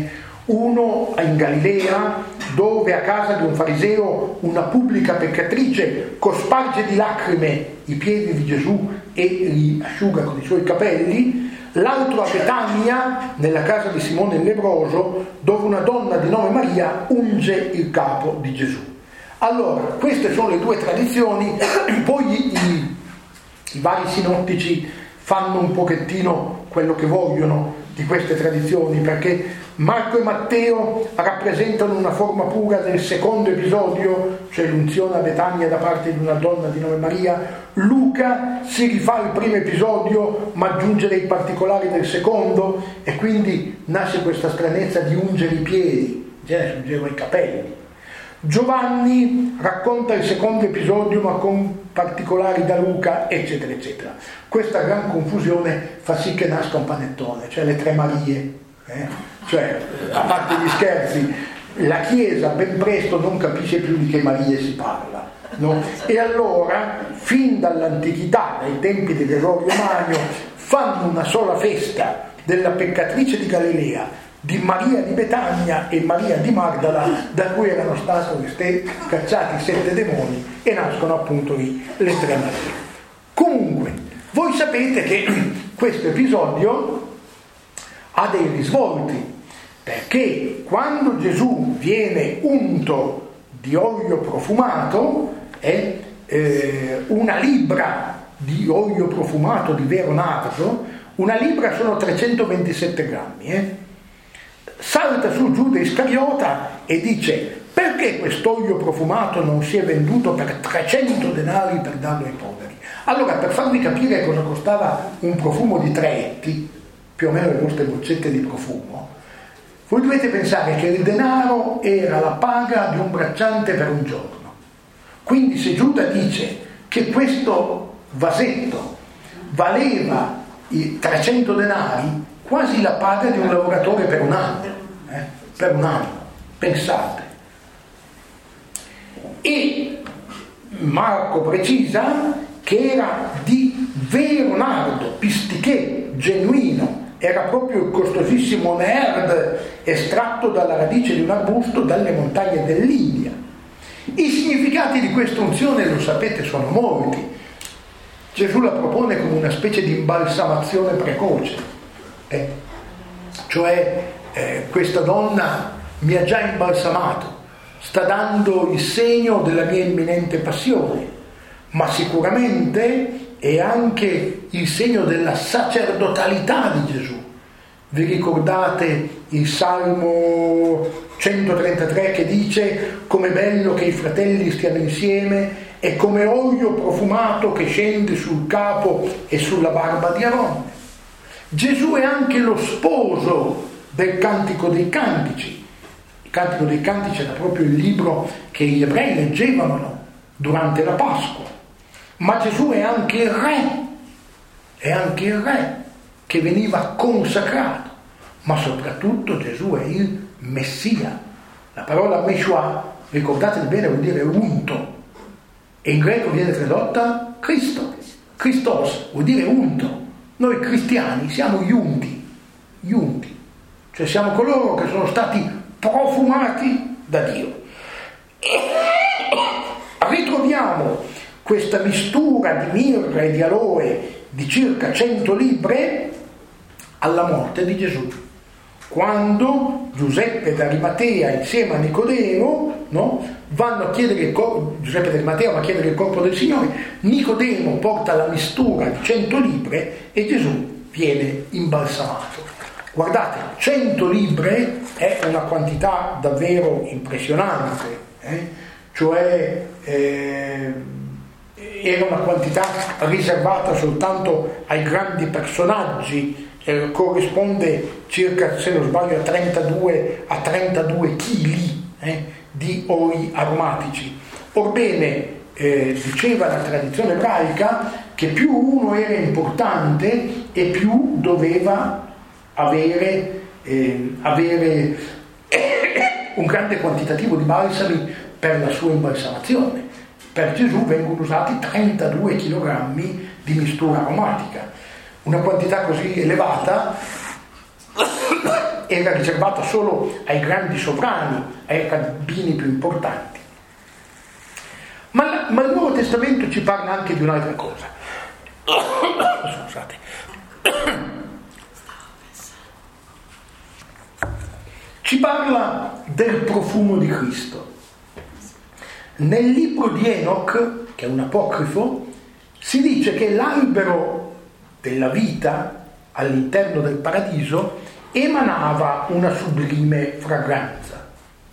Uno in Galilea, dove a casa di un fariseo una pubblica peccatrice cosparge di lacrime i piedi di Gesù e li asciuga con i suoi capelli. L'altro a Betania, nella casa di Simone il lebbroso, dove una donna di nome Maria unge il capo di Gesù. Allora, queste sono le due tradizioni. Poi i vari sinottici fanno un pochettino quello che vogliono di queste tradizioni, perché Marco e Matteo rappresentano una forma pura del secondo episodio, cioè l'unzione a Betania da parte di una donna di nome Maria. Luca si rifà al primo episodio ma aggiunge dei particolari del secondo, e quindi nasce questa stranezza di ungere i piedi, si ungeva i capelli. Giovanni racconta il secondo episodio ma con particolari da Luca, eccetera eccetera. Questa gran confusione fa sì che nasca un panettone, cioè le tre Marie. Cioè, a parte gli scherzi, la Chiesa ben presto non capisce più di che Marie si parla, no? E allora, fin dall'antichità, dai tempi di Gregorio Magno, fanno una sola festa della peccatrice di Galilea, di Maria di Betania e Maria di Magdala, da cui erano stati cacciati 7 demoni, e nascono appunto lì le tre Marie. Comunque, voi sapete che questo episodio ha dei risvolti, perché quando Gesù viene unto di olio profumato, una libbra di olio profumato di vero nardo, una libbra sono 327 grammi, salta su Giuda Iscariota e dice: perché quest'olio profumato non si è venduto per 300 denari per darlo ai poveri? Allora, per farvi capire cosa costava un profumo di 3 etti, più o meno le vostre boccette di profumo, voi dovete pensare che il denaro era la paga di un bracciante per un giorno. Quindi se Giuda dice che questo vasetto valeva i 300 denari, quasi la paga di un lavoratore per un anno, pensate. E Marco precisa che era di vero nardo, pistiché, genuino. Era proprio il costosissimo nerd estratto dalla radice di un arbusto dalle montagne dell'India. I significati di questa unzione, lo sapete, sono molti. Gesù la propone come una specie di imbalsamazione precoce. Questa donna mi ha già imbalsamato, sta dando il segno della mia imminente passione, ma sicuramente è anche il segno della sacerdotalità di Gesù. Vi ricordate il Salmo 133 che dice: com'è bello che i fratelli stiano insieme, è come olio profumato che scende sul capo e sulla barba di Aronne. Gesù è anche lo sposo del Cantico dei Cantici. Il Cantico dei Cantici era proprio il libro che gli ebrei leggevano durante la Pasqua. Ma Gesù è anche il re che veniva consacrato, ma soprattutto Gesù è il Messia. La parola Meshua, ricordatevi bene, vuol dire unto, e in greco viene tradotta Cristo. Christos vuol dire unto. Noi cristiani siamo gli unti, cioè siamo coloro che sono stati profumati da Dio. Ritroviamo questa mistura di mirra e di aloe di circa 100 libbre alla morte di Gesù, quando Giuseppe d'Arimatea insieme a Nicodemo, vanno a chiedere Giuseppe d'Arimatea va a chiedere il corpo del Signore. Nicodemo porta la mistura di 100 libbre e Gesù viene imbalsamato. Guardate, 100 libbre è una quantità davvero impressionante, era una quantità riservata soltanto ai grandi personaggi, corrisponde circa, se non sbaglio, a 32 chili di oli aromatici. Orbene, diceva la tradizione ebraica che più uno era importante e più doveva avere un grande quantitativo di balsami per la sua imbalsamazione. Per Gesù vengono usati 32 kg di mistura aromatica. Una quantità così elevata era riservata solo ai grandi sovrani, ai rabbini più importanti. Ma il Nuovo Testamento ci parla anche di un'altra cosa. Scusate. Ci parla del profumo di Cristo. Nel libro di Enoch, che è un apocrifo, si dice che l'albero della vita all'interno del paradiso emanava una sublime fragranza.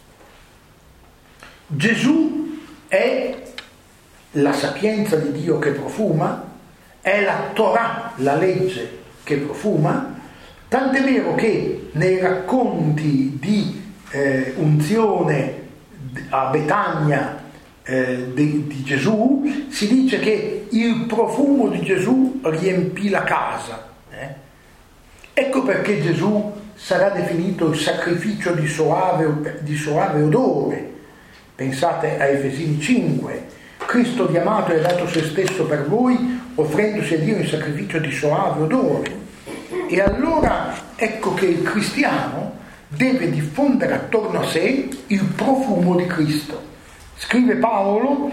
Gesù è la sapienza di Dio che profuma, è la Torah, la legge che profuma, tant'è vero che nei racconti di unzione a Betania di Gesù si dice che il profumo di Gesù riempì la casa. Ecco perché Gesù sarà definito il sacrificio di soave odore. Pensate a Efesini 5: Cristo vi ha amato e ha dato se stesso per voi, offrendosi a Dio in sacrificio di soave odore. E allora ecco che il cristiano deve diffondere attorno a sé il profumo di Cristo. Scrive Paolo,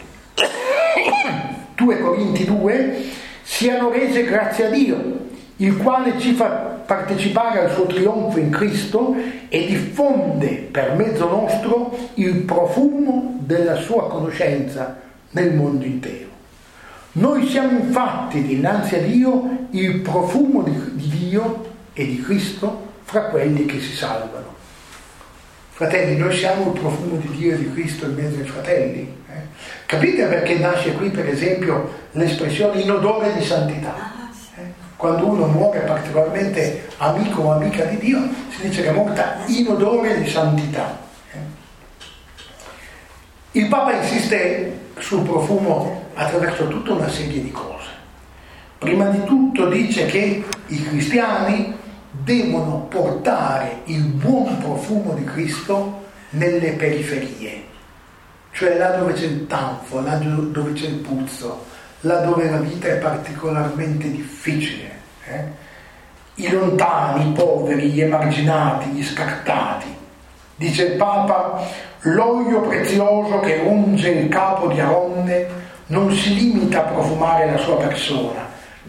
2 Corinti 2, siano rese grazie a Dio, il quale ci fa partecipare al suo trionfo in Cristo e diffonde per mezzo nostro il profumo della sua conoscenza nel mondo intero. Noi siamo infatti dinanzi a Dio il profumo di Dio e di Cristo fra quelli che si salvano. Fratelli, noi siamo il profumo di Dio e di Cristo in mezzo ai fratelli. Capite perché nasce qui, per esempio, l'espressione in odore di santità? Quando uno muore particolarmente amico o amica di Dio, si dice che è morta in odore di santità. Il Papa insiste sul profumo attraverso tutta una serie di cose. Prima di tutto dice che i cristiani devono portare il buon profumo di Cristo nelle periferie, cioè là dove c'è il tanfo, là dove c'è il puzzo, là dove la vita è particolarmente difficile. I lontani, i poveri, gli emarginati, gli scartati. Dice il Papa, l'olio prezioso che unge il capo di Aronne non si limita a profumare la sua persona,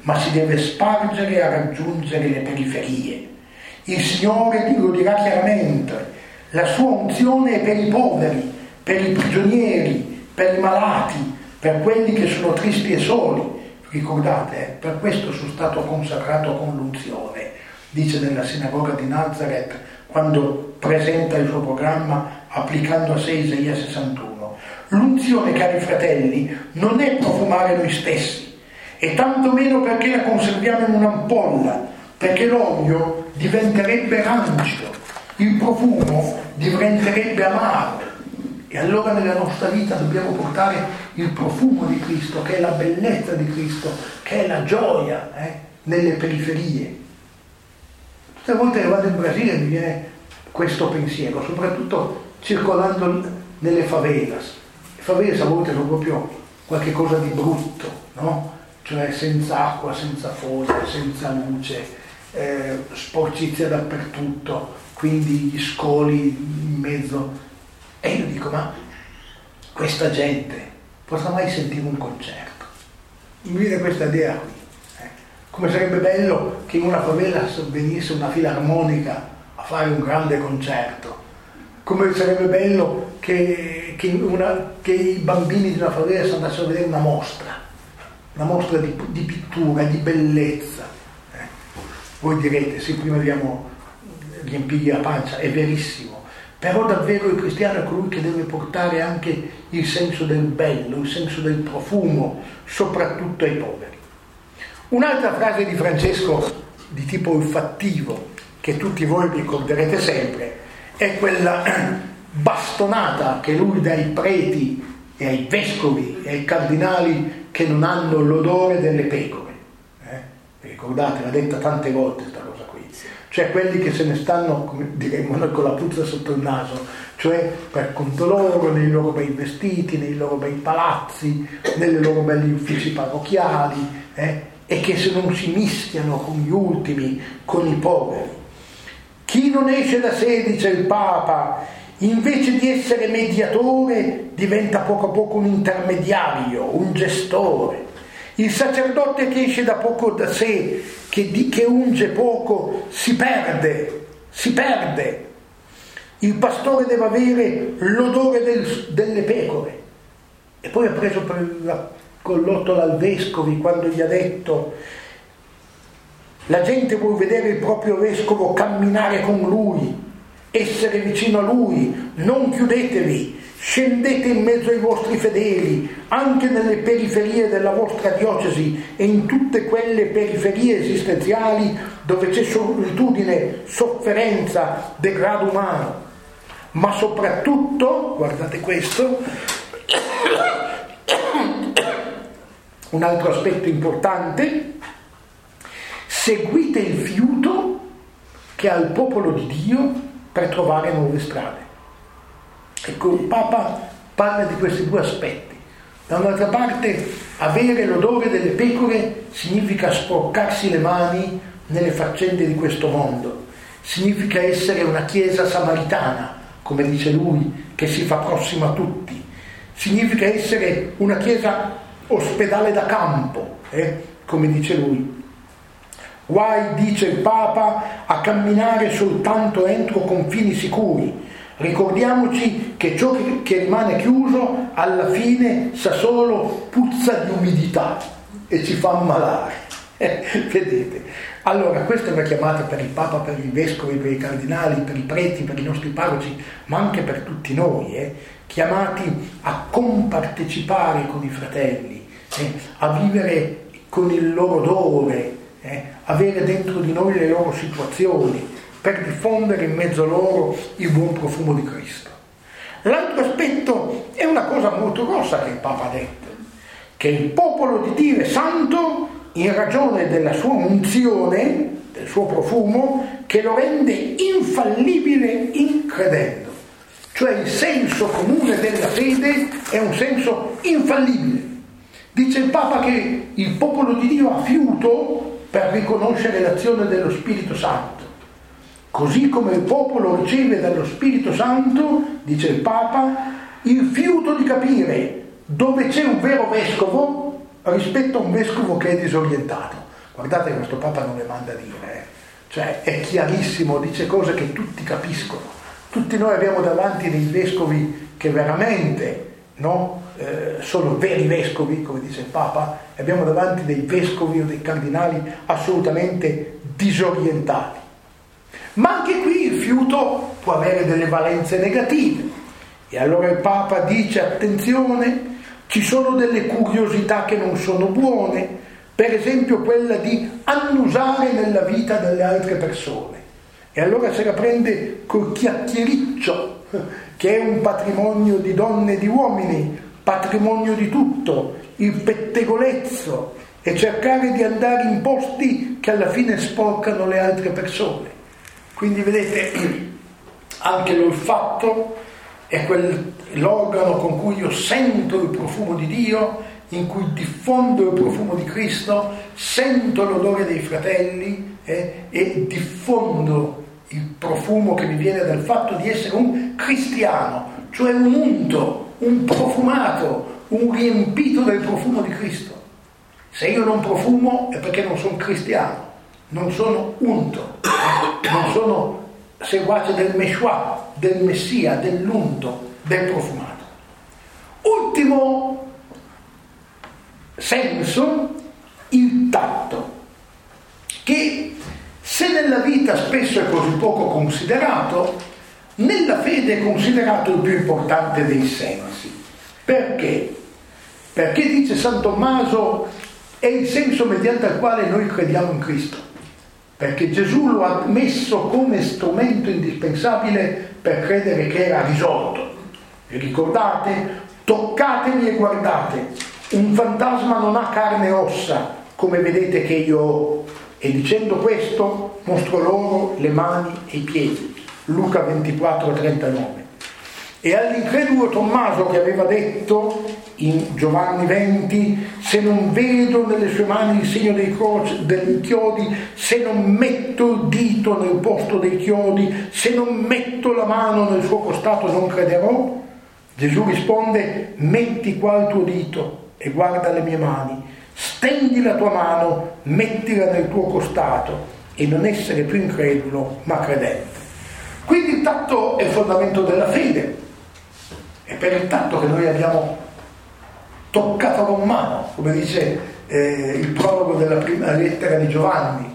ma si deve spargere a raggiungere le periferie. Il Signore lo dirà chiaramente, la sua unzione è per i poveri, per i prigionieri, per i malati, per quelli che sono tristi e soli. Ricordate, per questo sono stato consacrato con l'unzione, dice nella sinagoga di Nazareth quando presenta il suo programma applicando a sé Isaia 61. L'unzione, cari fratelli, non è profumare noi stessi, e tanto meno perché la conserviamo in un'ampolla, perché l'olio diventerebbe rancido, il profumo diventerebbe amaro. E allora nella nostra vita dobbiamo portare il profumo di Cristo, che è la bellezza di Cristo, che è la gioia nelle periferie. Tutte le volte che vado in Brasile mi viene questo pensiero, soprattutto circolando nelle favelas. Le favelas a volte sono proprio qualche cosa di brutto, no? Cioè senza acqua, senza foglie, senza luce, sporcizia dappertutto, quindi gli scoli in mezzo. E io dico, ma questa gente potrà mai sentire un concerto? Mi viene questa idea qui. Come sarebbe bello che in una favela venisse una filarmonica a fare un grande concerto. Come sarebbe bello che i bambini di una favela andassero a vedere una mostra di pittura, di bellezza. Voi direte, sì, prima dobbiamo riempirgli la pancia, è verissimo. Però davvero il cristiano è colui che deve portare anche il senso del bello, il senso del profumo, soprattutto ai poveri. Un'altra frase di Francesco di tipo olfattivo, che tutti voi ricorderete sempre, è quella bastonata che lui dà ai preti e ai vescovi e ai cardinali che non hanno l'odore delle pecore. Ricordate, l'ha detta tante volte questa cosa qui. Cioè quelli che se ne stanno, come diremmo noi, con la puzza sotto il naso, cioè per conto loro, nei loro bei vestiti, nei loro bei palazzi, nelle loro belli uffici parrocchiali, e che se non si mischiano con gli ultimi, con i poveri. Chi non esce da sé, dice il Papa, invece di essere mediatore diventa poco a poco un intermediario, un gestore. Il sacerdote che esce da poco da sé, che unge poco, si perde. Il pastore deve avere l'odore delle pecore. E poi ha preso con l'ottola al vescovi quando gli ha detto: la gente vuole vedere il proprio vescovo camminare con lui, essere vicino a lui, non chiudetevi, scendete in mezzo ai vostri fedeli, anche nelle periferie della vostra diocesi e in tutte quelle periferie esistenziali dove c'è solitudine, sofferenza, degrado umano. Ma soprattutto, guardate questo, un altro aspetto importante: seguite il fiuto che ha il popolo di Dio per trovare nuove strade. Ecco, il Papa parla di questi due aspetti. Da un'altra parte, avere l'odore delle pecore significa sporcarsi le mani nelle faccende di questo mondo, significa essere una chiesa samaritana, come dice lui, che si fa prossima a tutti, significa essere una chiesa ospedale da campo, come dice lui. Guai, dice il Papa, a camminare soltanto entro confini sicuri. Ricordiamoci che ciò che rimane chiuso alla fine sa solo puzza di umidità e ci fa ammalare. Vedete? Allora, questa è una chiamata per il Papa, per i vescovi, per i cardinali, per i preti, per i nostri parroci, ma anche per tutti noi, chiamati a compartecipare con i fratelli, a vivere con il loro odore, avere dentro di noi le loro situazioni, per diffondere in mezzo a loro il buon profumo di Cristo. L'altro aspetto è una cosa molto grossa che il Papa ha detto, che il popolo di Dio è santo in ragione della sua unzione, del suo profumo, che lo rende infallibile in credendo. Cioè il senso comune della fede è un senso infallibile. Dice il Papa che il popolo di Dio ha fiuto per riconoscere l'azione dello Spirito Santo. Così come il popolo riceve dallo Spirito Santo, dice il Papa, il fiuto di capire dove c'è un vero vescovo rispetto a un vescovo che è disorientato. Guardate che questo Papa non le manda a dire, cioè è chiarissimo, dice cose che tutti capiscono. Tutti noi abbiamo davanti dei vescovi che veramente, no, sono veri vescovi, come dice il Papa, e abbiamo davanti dei vescovi o dei cardinali assolutamente disorientati. Ma anche qui il fiuto può avere delle valenze negative. E allora il Papa dice: attenzione, ci sono delle curiosità che non sono buone, per esempio quella di annusare nella vita delle altre persone. E allora se la prende col chiacchiericcio, che è un patrimonio di donne e di uomini, patrimonio di tutto, il pettegolezzo, e cercare di andare in posti che alla fine sporcano le altre persone. Quindi vedete, anche l'olfatto è quell'organo con cui io sento il profumo di Dio, in cui diffondo il profumo di Cristo, sento l'odore dei fratelli e diffondo il profumo che mi viene dal fatto di essere un cristiano, cioè un unto, un profumato, un riempito del profumo di Cristo. Se io non profumo è perché non sono cristiano, non sono unto, non sono seguace del Meshua, del Messia, dell'unto, del profumato. Ultimo senso, il tatto, che se nella vita spesso è così poco considerato, nella fede è considerato il più importante dei sensi. Perché? Perché dice San Tommaso, è il senso mediante il quale noi crediamo in Cristo, perché Gesù lo ha messo come strumento indispensabile per credere che era risolto. Vi ricordate? Toccatemi e guardate, un fantasma non ha carne e ossa come vedete che io ho, e dicendo questo mostro loro le mani e i piedi. Luca 24:39. E all'incredulo Tommaso, che aveva detto in Giovanni 20: se non vedo nelle sue mani il segno dei chiodi, se non metto il dito nel posto dei chiodi, se non metto la mano nel suo costato, non crederò. Gesù risponde: metti qua il tuo dito e guarda le mie mani, stendi la tua mano, mettila nel tuo costato, e non essere più incredulo ma credente. Quindi il tatto è il fondamento della fede. È per il tatto che noi abbiamo toccato con mano, come dice il prologo della prima lettera di Giovanni,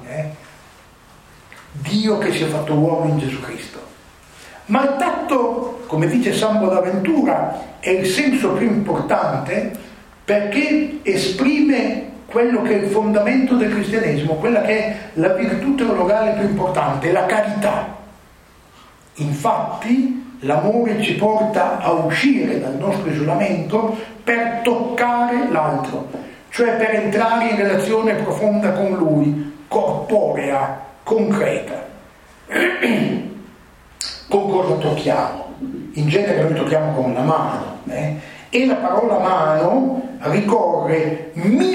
Dio che si è fatto uomo in Gesù Cristo. Ma il tatto, come dice San Bonaventura, è il senso più importante perché esprime quello che è il fondamento del cristianesimo, quella che è la virtù teologale più importante, la carità. Infatti l'amore ci porta a uscire dal nostro isolamento per toccare l'altro, cioè per entrare in relazione profonda con lui, corporea, concreta. Con cosa tocchiamo? In genere noi tocchiamo con la mano, e la parola mano ricorre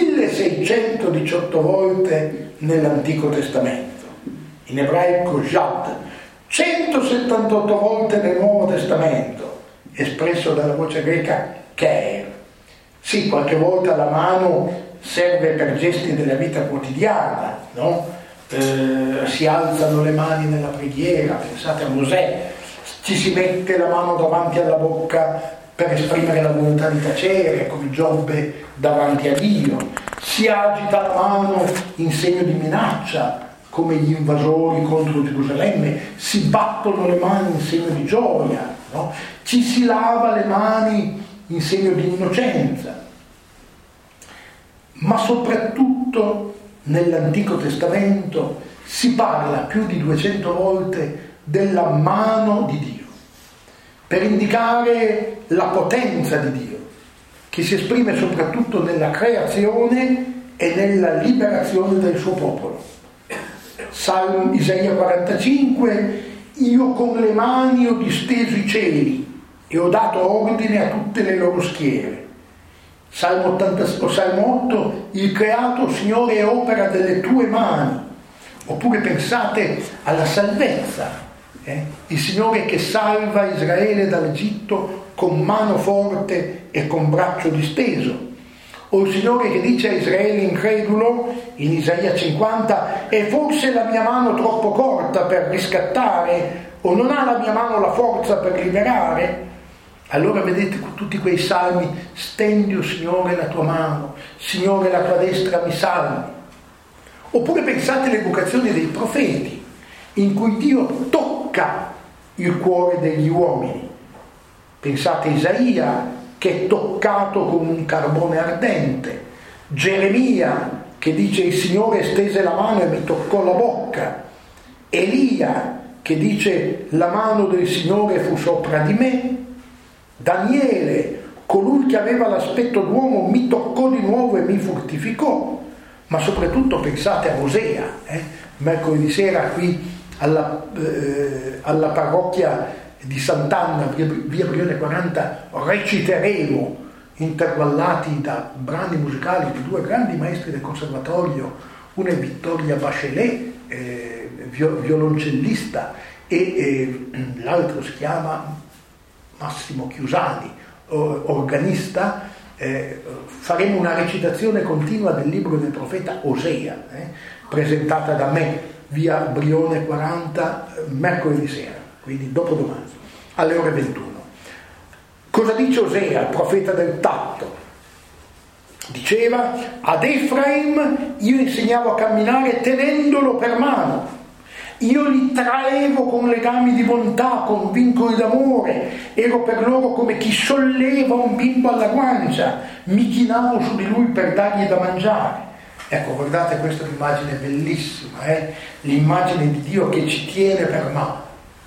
1618 volte nell'Antico Testamento, in ebraico Yad, 178 volte nel Nuovo Testamento, espresso dalla voce greca Keir. Sì, qualche volta la mano serve per gesti della vita quotidiana, no? Si alzano le mani nella preghiera, pensate a Mosè, ci si mette la mano davanti alla bocca per esprimere la volontà di tacere, come Giobbe davanti a Dio, si agita la mano in segno di minaccia, come gli invasori contro Gerusalemme, si battono le mani in segno di gioia, no? Ci si lava le mani in segno di innocenza. Ma soprattutto nell'Antico Testamento si parla più di 200 volte della mano di Dio, per indicare la potenza di Dio, che si esprime soprattutto nella creazione e nella liberazione del suo popolo. Isaia 45: io con le mani ho disteso i cieli e ho dato ordine a tutte le loro schiere. Salmo 8: il creato, Signore, è opera delle tue mani. Oppure pensate alla salvezza, il Signore che salva Israele dall'Egitto con mano forte e con braccio disteso. O il Signore che dice a Israele incredulo, in Isaia 50, è forse la mia mano troppo corta per riscattare? O non ha la mia mano la forza per liberare? Allora vedete tutti quei salmi, stendi, o Signore, la tua mano, Signore, la tua destra mi salvi. Oppure pensate alle vocazioni dei profeti, in cui Dio tocca il cuore degli uomini. Pensate a Isaia, che è toccato con un carbone ardente, Geremia, che dice il Signore stese la mano e mi toccò la bocca, Elia, che dice la mano del Signore fu sopra di me, Daniele, colui che aveva l'aspetto d'uomo mi toccò di nuovo e mi fortificò. Ma soprattutto pensate a Osea, mercoledì sera qui alla parrocchia di Sant'Anna, via Brione 40, reciteremo, intervallati da brani musicali di due grandi maestri del conservatorio, una è Vittoria Bachelet, violoncellista, e l'altro si chiama Massimo Chiusani, organista. Faremo una recitazione continua del libro del profeta Osea, presentata da me via Brione 40 mercoledì sera, quindi dopodomani alle ore 21. Cosa dice Osea, il profeta del tatto? Diceva: ad Efraim io insegnavo a camminare tenendolo per mano, io li traevo con legami di bontà, con vincoli d'amore, ero per loro come chi solleva un bimbo alla guancia, mi chinavo su di lui per dargli da mangiare. Ecco, guardate, questa è un'immagine bellissima, l'immagine di Dio che ci tiene per mano,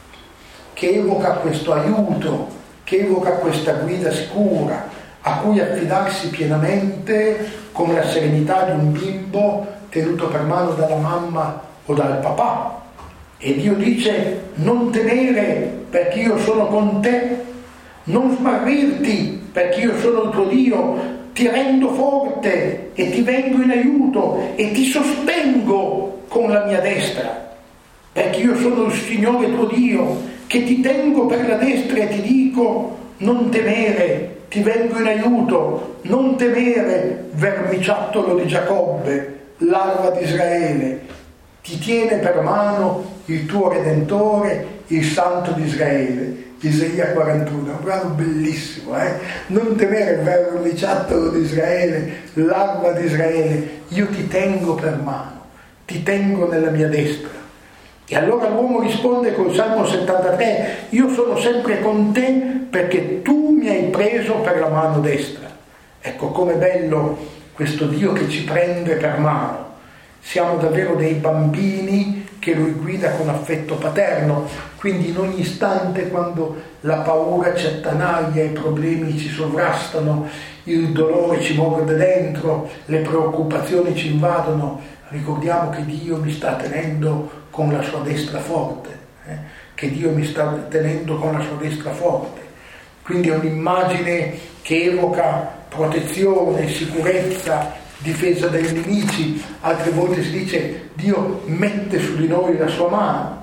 che evoca questo aiuto, che evoca questa guida sicura, a cui affidarsi pienamente con la serenità di un bimbo tenuto per mano dalla mamma o dal papà. E Dio dice: non temere, perché io sono con te, non smarrirti, perché io sono il tuo Dio, ti rendo forte e ti vengo in aiuto e ti sostengo con la mia destra, perché io sono il Signore tuo Dio, che ti tengo per la destra e ti dico: non temere, ti vengo in aiuto, non temere, vermiciattolo di Giacobbe, larva di Israele, ti tiene per mano il tuo Redentore, il Santo di Israele. Isaia 41, un brano bellissimo, Non temere, vermiciattolo di Israele, larva di Israele, io ti tengo per mano, ti tengo nella mia destra. E allora l'uomo risponde col Salmo 73: io sono sempre con te perché tu mi hai preso per la mano destra. Ecco com'è bello questo Dio che ci prende per mano. Siamo davvero dei bambini che Lui guida con affetto paterno, quindi in ogni istante, quando la paura ci attanaglia, i problemi ci sovrastano, il dolore ci morde dentro, le preoccupazioni ci invadono, ricordiamo che Dio mi sta tenendo con la sua destra forte, che Dio mi sta tenendo con la sua destra forte. Quindi è un'immagine che evoca protezione, sicurezza, difesa dai nemici. Altre volte si dice: Dio mette su di noi la sua mano.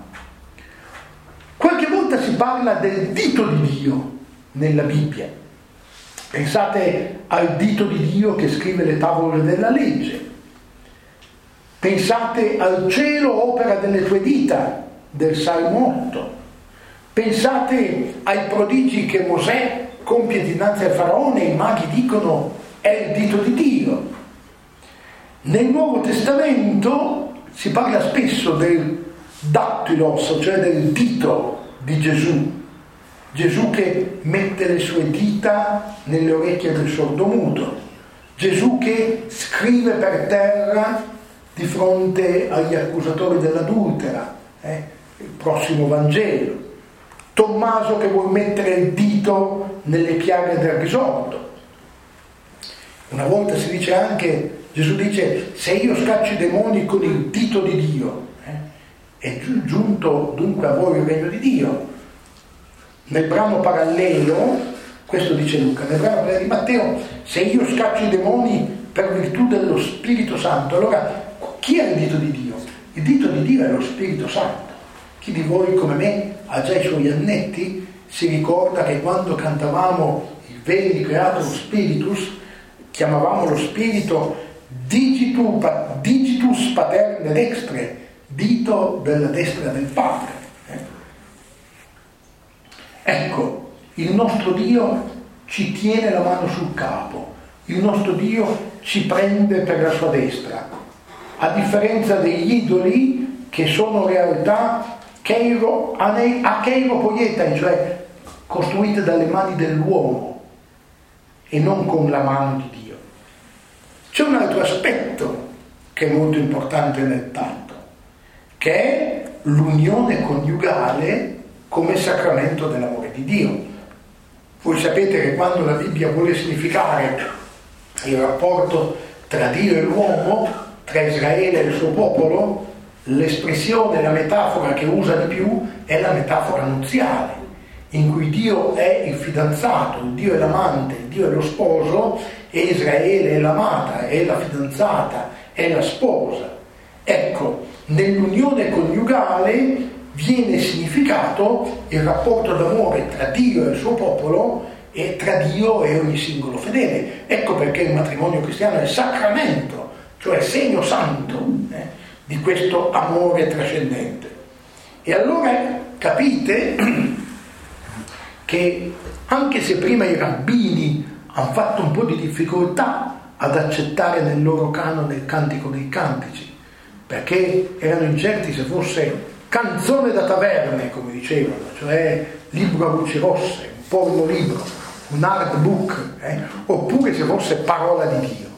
Qualche volta si parla del dito di Dio nella Bibbia. Pensate al dito di Dio che scrive le tavole della legge. Pensate al cielo opera delle tue dita del Salmo 8. Pensate ai prodigi che Mosè compie dinanzi al faraone, i maghi dicono: è il dito di Dio. Nel Nuovo Testamento si parla spesso del dactylos, cioè del dito di Gesù. Gesù che mette le sue dita nelle orecchie del sordomuto. Gesù che scrive per terra di fronte agli accusatori dell'adultera, il prossimo Vangelo. Tommaso che vuol mettere il dito nelle piaghe del risorto. Una volta si dice anche, Gesù dice: se io scaccio i demoni con il dito di Dio, è giunto dunque a voi il regno di Dio. Nel brano parallelo, questo dice Luca, nel brano parallelo di Matteo: se io scaccio i demoni per virtù dello Spirito Santo. Allora, chi è il dito di Dio? Il dito di Dio è lo Spirito Santo. Chi di voi come me ha già i suoi annetti si ricorda che quando cantavamo il Veni Creator Spiritus, chiamavamo lo spirito digitus paterne dextre, dito della destra del Padre. Ecco, il nostro Dio ci tiene la mano sul capo, il nostro Dio ci prende per la sua destra, a differenza degli idoli che sono realtà akeiropoietai, cioè costruite dalle mani dell'uomo e non con la mano di Dio. C'è un altro aspetto che è molto importante nel tatto, che è l'unione coniugale come sacramento dell'amore di Dio. Voi sapete che quando la Bibbia vuole significare il rapporto tra Dio e l'uomo, tra Israele e il suo popolo, l'espressione, la metafora che usa di più è la metafora nuziale, in cui Dio è il fidanzato, Dio è l'amante, Dio è lo sposo e Israele è l'amata, è la fidanzata, è la sposa. Ecco, nell'unione coniugale viene significato il rapporto d'amore tra Dio e il suo popolo e tra Dio e ogni singolo fedele. Ecco perché il matrimonio cristiano è sacramento, cioè segno santo di questo amore trascendente. E allora capite che anche se prima i rabbini hanno fatto un po' di difficoltà ad accettare nel loro canone il Cantico dei Cantici, perché erano incerti se fosse canzone da taverne, come dicevano, cioè libro a luci rosse, un porno libro, un hard book, oppure se fosse parola di Dio.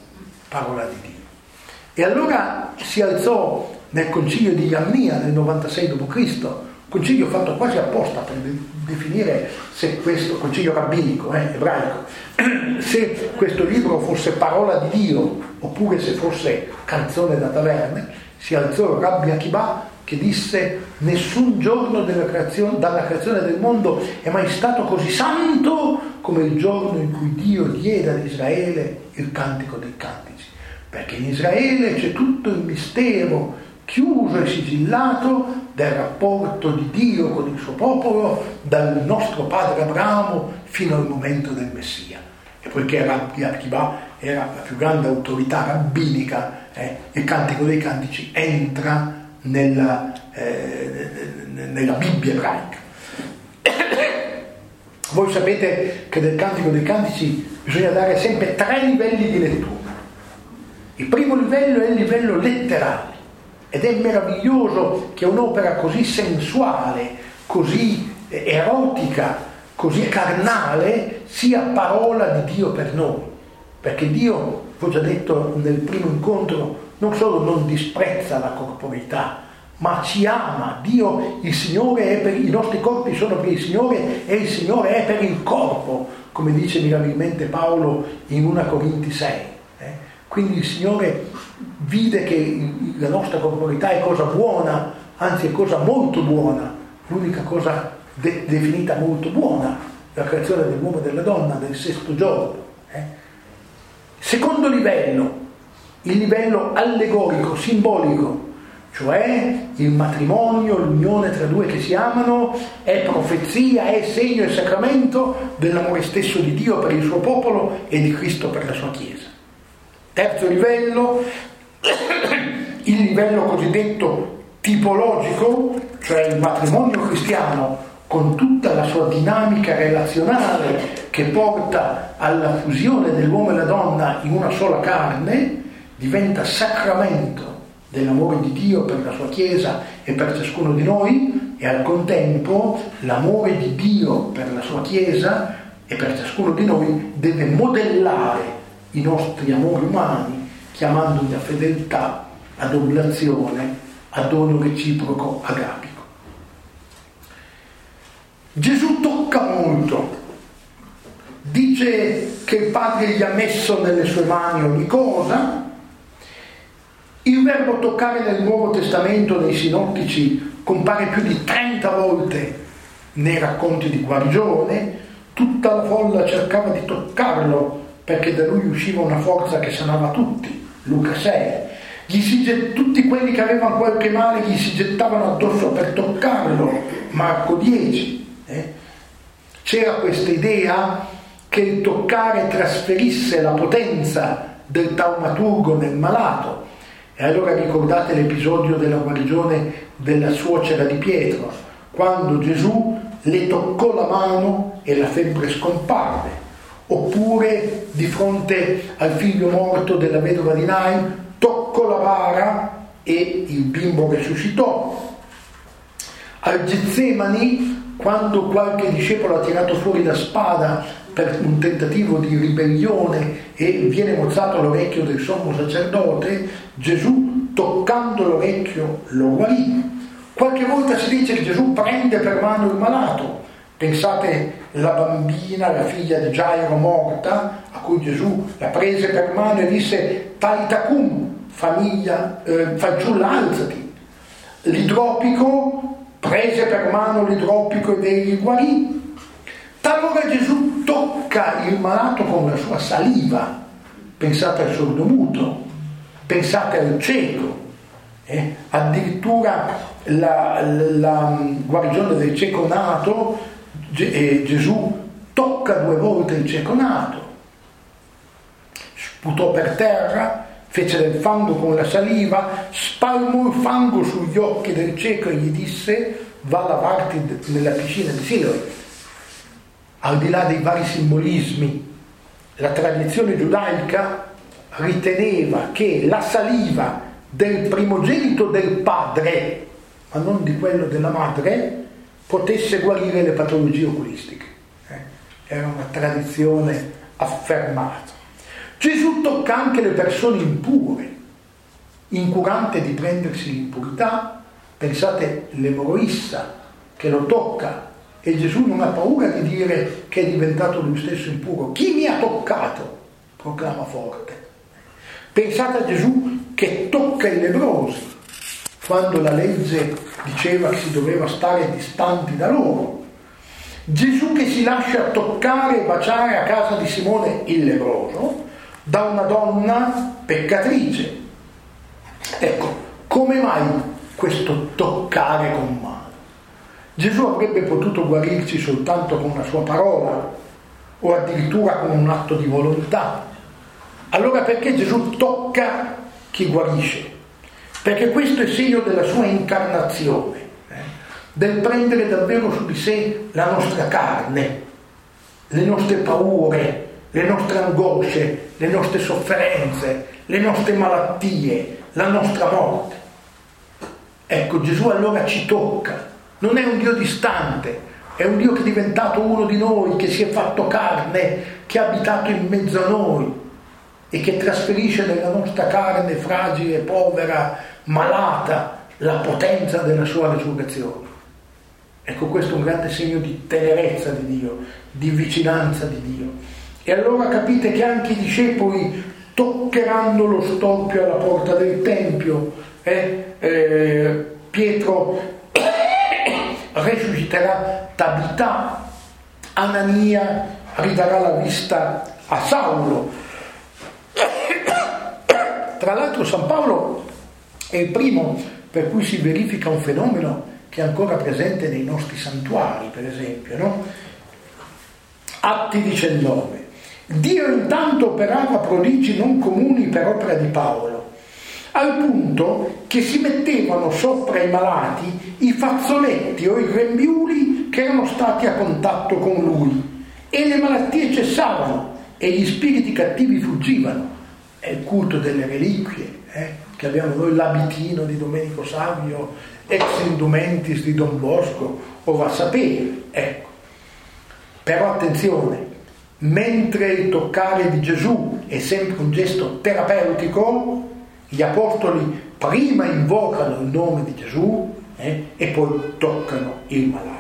E allora si alzò nel concilio di Iamnia nel 96 d.C., concilio fatto quasi apposta per definire se questo concilio rabbinico, ebraico, se questo libro fosse parola di Dio oppure se fosse canzone da taverne. Si alzò Rabbi Akiba che disse: nessun giorno dalla creazione del mondo è mai stato così santo come il giorno in cui Dio diede ad Israele il Cantico dei Cantici, perché in Israele c'è tutto il mistero chiuso e sigillato del rapporto di Dio con il suo popolo dal nostro padre Abramo fino al momento del Messia. E poiché Rabbi Akiba era la più grande autorità rabbinica, il Cantico dei Cantici entra nella Bibbia ebraica. Voi sapete che del Cantico dei Cantici bisogna dare sempre 3 livelli di lettura. Il primo livello è il livello letterale, ed è meraviglioso che un'opera così sensuale, così erotica, così carnale sia parola di Dio per noi, perché Dio, vi ho già detto nel primo incontro, non solo non disprezza la corporeità, ma ci ama. Dio, il Signore è per i nostri corpi, sono per il Signore e il Signore è per il corpo, come dice mirabilmente Paolo in 1 Corinti 6. Quindi il Signore vide che la nostra corporeità è cosa buona, anzi è cosa molto buona, l'unica cosa definita molto buona, la creazione dell'uomo e della donna nel 6° giorno. Secondo livello, il livello allegorico, simbolico, cioè il matrimonio, l'unione tra due che si amano, è profezia, è segno e sacramento dell'amore stesso di Dio per il suo popolo e di Cristo per la sua Chiesa. Terzo livello, il livello cosiddetto tipologico, cioè il matrimonio cristiano con tutta la sua dinamica relazionale che porta alla fusione dell'uomo e la donna in una sola carne, diventa sacramento dell'amore di Dio per la sua Chiesa e per ciascuno di noi, e al contempo l'amore di Dio per la sua Chiesa e per ciascuno di noi deve modellare i nostri amori umani, chiamandoli a fedeltà, ad oblazione, a dono reciproco agapico. Gesù tocca molto, dice che il Padre gli ha messo nelle sue mani ogni cosa. Il verbo toccare nel Nuovo Testamento, nei sinottici, compare più di 30 volte nei racconti di guarigione. Tutta la folla cercava di toccarlo perché da lui usciva una forza che sanava tutti, Luca 6. Tutti quelli che avevano qualche male gli si gettavano addosso per toccarlo, Marco 10. C'era questa idea che il toccare trasferisse la potenza del taumaturgo nel malato. E allora ricordate l'episodio della guarigione della suocera di Pietro, quando Gesù le toccò la mano e la febbre scomparve, oppure di fronte al figlio morto della vedova di Nain toccò la bara e il bimbo resuscitò. Al Getsemani, quando qualche discepolo ha tirato fuori la spada per un tentativo di ribellione e viene mozzato l'orecchio del sommo sacerdote, Gesù, toccando l'orecchio, lo guarì. Qualche volta si dice che Gesù prende per mano il malato. Pensate la bambina, la figlia di Gairo morta, a cui Gesù la prese per mano e disse Talita cum, fanciulla alzati. L'idropico prese per mano l'idropico ed egli guarì. Talora Gesù tocca il malato con la sua saliva. Pensate al sordomuto, pensate al cieco. Addirittura la guarigione del cieco nato, Gesù tocca 2 volte il cieco nato, sputò per terra, fece del fango con la saliva, spalmò il fango sugli occhi del cieco e gli disse va a lavarti nella piscina di Siloe. Al di là dei vari simbolismi, la tradizione giudaica riteneva che la saliva del primogenito del padre, ma non di quello della madre, potesse guarire le patologie oculistiche. Era una tradizione affermata. Gesù tocca anche le persone impure, incurante di prendersi l'impurità. Pensate l'emoroissa che lo tocca e Gesù non ha paura di dire che è diventato lui stesso impuro. Chi mi ha toccato? Proclama forte. Pensate a Gesù che tocca i leprosi, quando la legge diceva che si doveva stare distanti da loro. Gesù che si lascia toccare e baciare a casa di Simone il leproso da una donna peccatrice. Ecco, come mai questo toccare con mano? Gesù avrebbe potuto guarirci soltanto con una sua parola o addirittura con un atto di volontà. Allora perché Gesù tocca chi guarisce? Perché questo è segno della sua incarnazione, del prendere davvero su di sé la nostra carne, le nostre paure, le nostre angosce, le nostre sofferenze, le nostre malattie, la nostra morte. Ecco, Gesù allora ci tocca. Non è un Dio distante, è un Dio che è diventato uno di noi, che si è fatto carne, che è abitato in mezzo a noi e che trasferisce nella nostra carne fragile, povera, malata, la potenza della sua resurrezione. Ecco, questo è un grande segno di tenerezza di Dio, di vicinanza di Dio. E allora capite che anche i discepoli toccheranno lo storpio alla porta del Tempio. Pietro resusciterà Tabità, Anania ridarà la vista a Saulo. Tra l'altro San Paolo è il primo per cui si verifica un fenomeno che è ancora presente nei nostri santuari, per esempio, no? Atti 19. Dio intanto operava prodigi non comuni per opera di Paolo, al punto che si mettevano sopra i malati i fazzoletti o i grembiuli che erano stati a contatto con lui, e le malattie cessavano e gli spiriti cattivi fuggivano. È il culto delle reliquie, che abbiamo noi, l'abitino di Domenico Savio, ex indumentis di Don Bosco, o va a sapere. Ecco. Però attenzione, mentre il toccare di Gesù è sempre un gesto terapeutico, gli apostoli prima invocano il nome di Gesù e poi toccano il malato.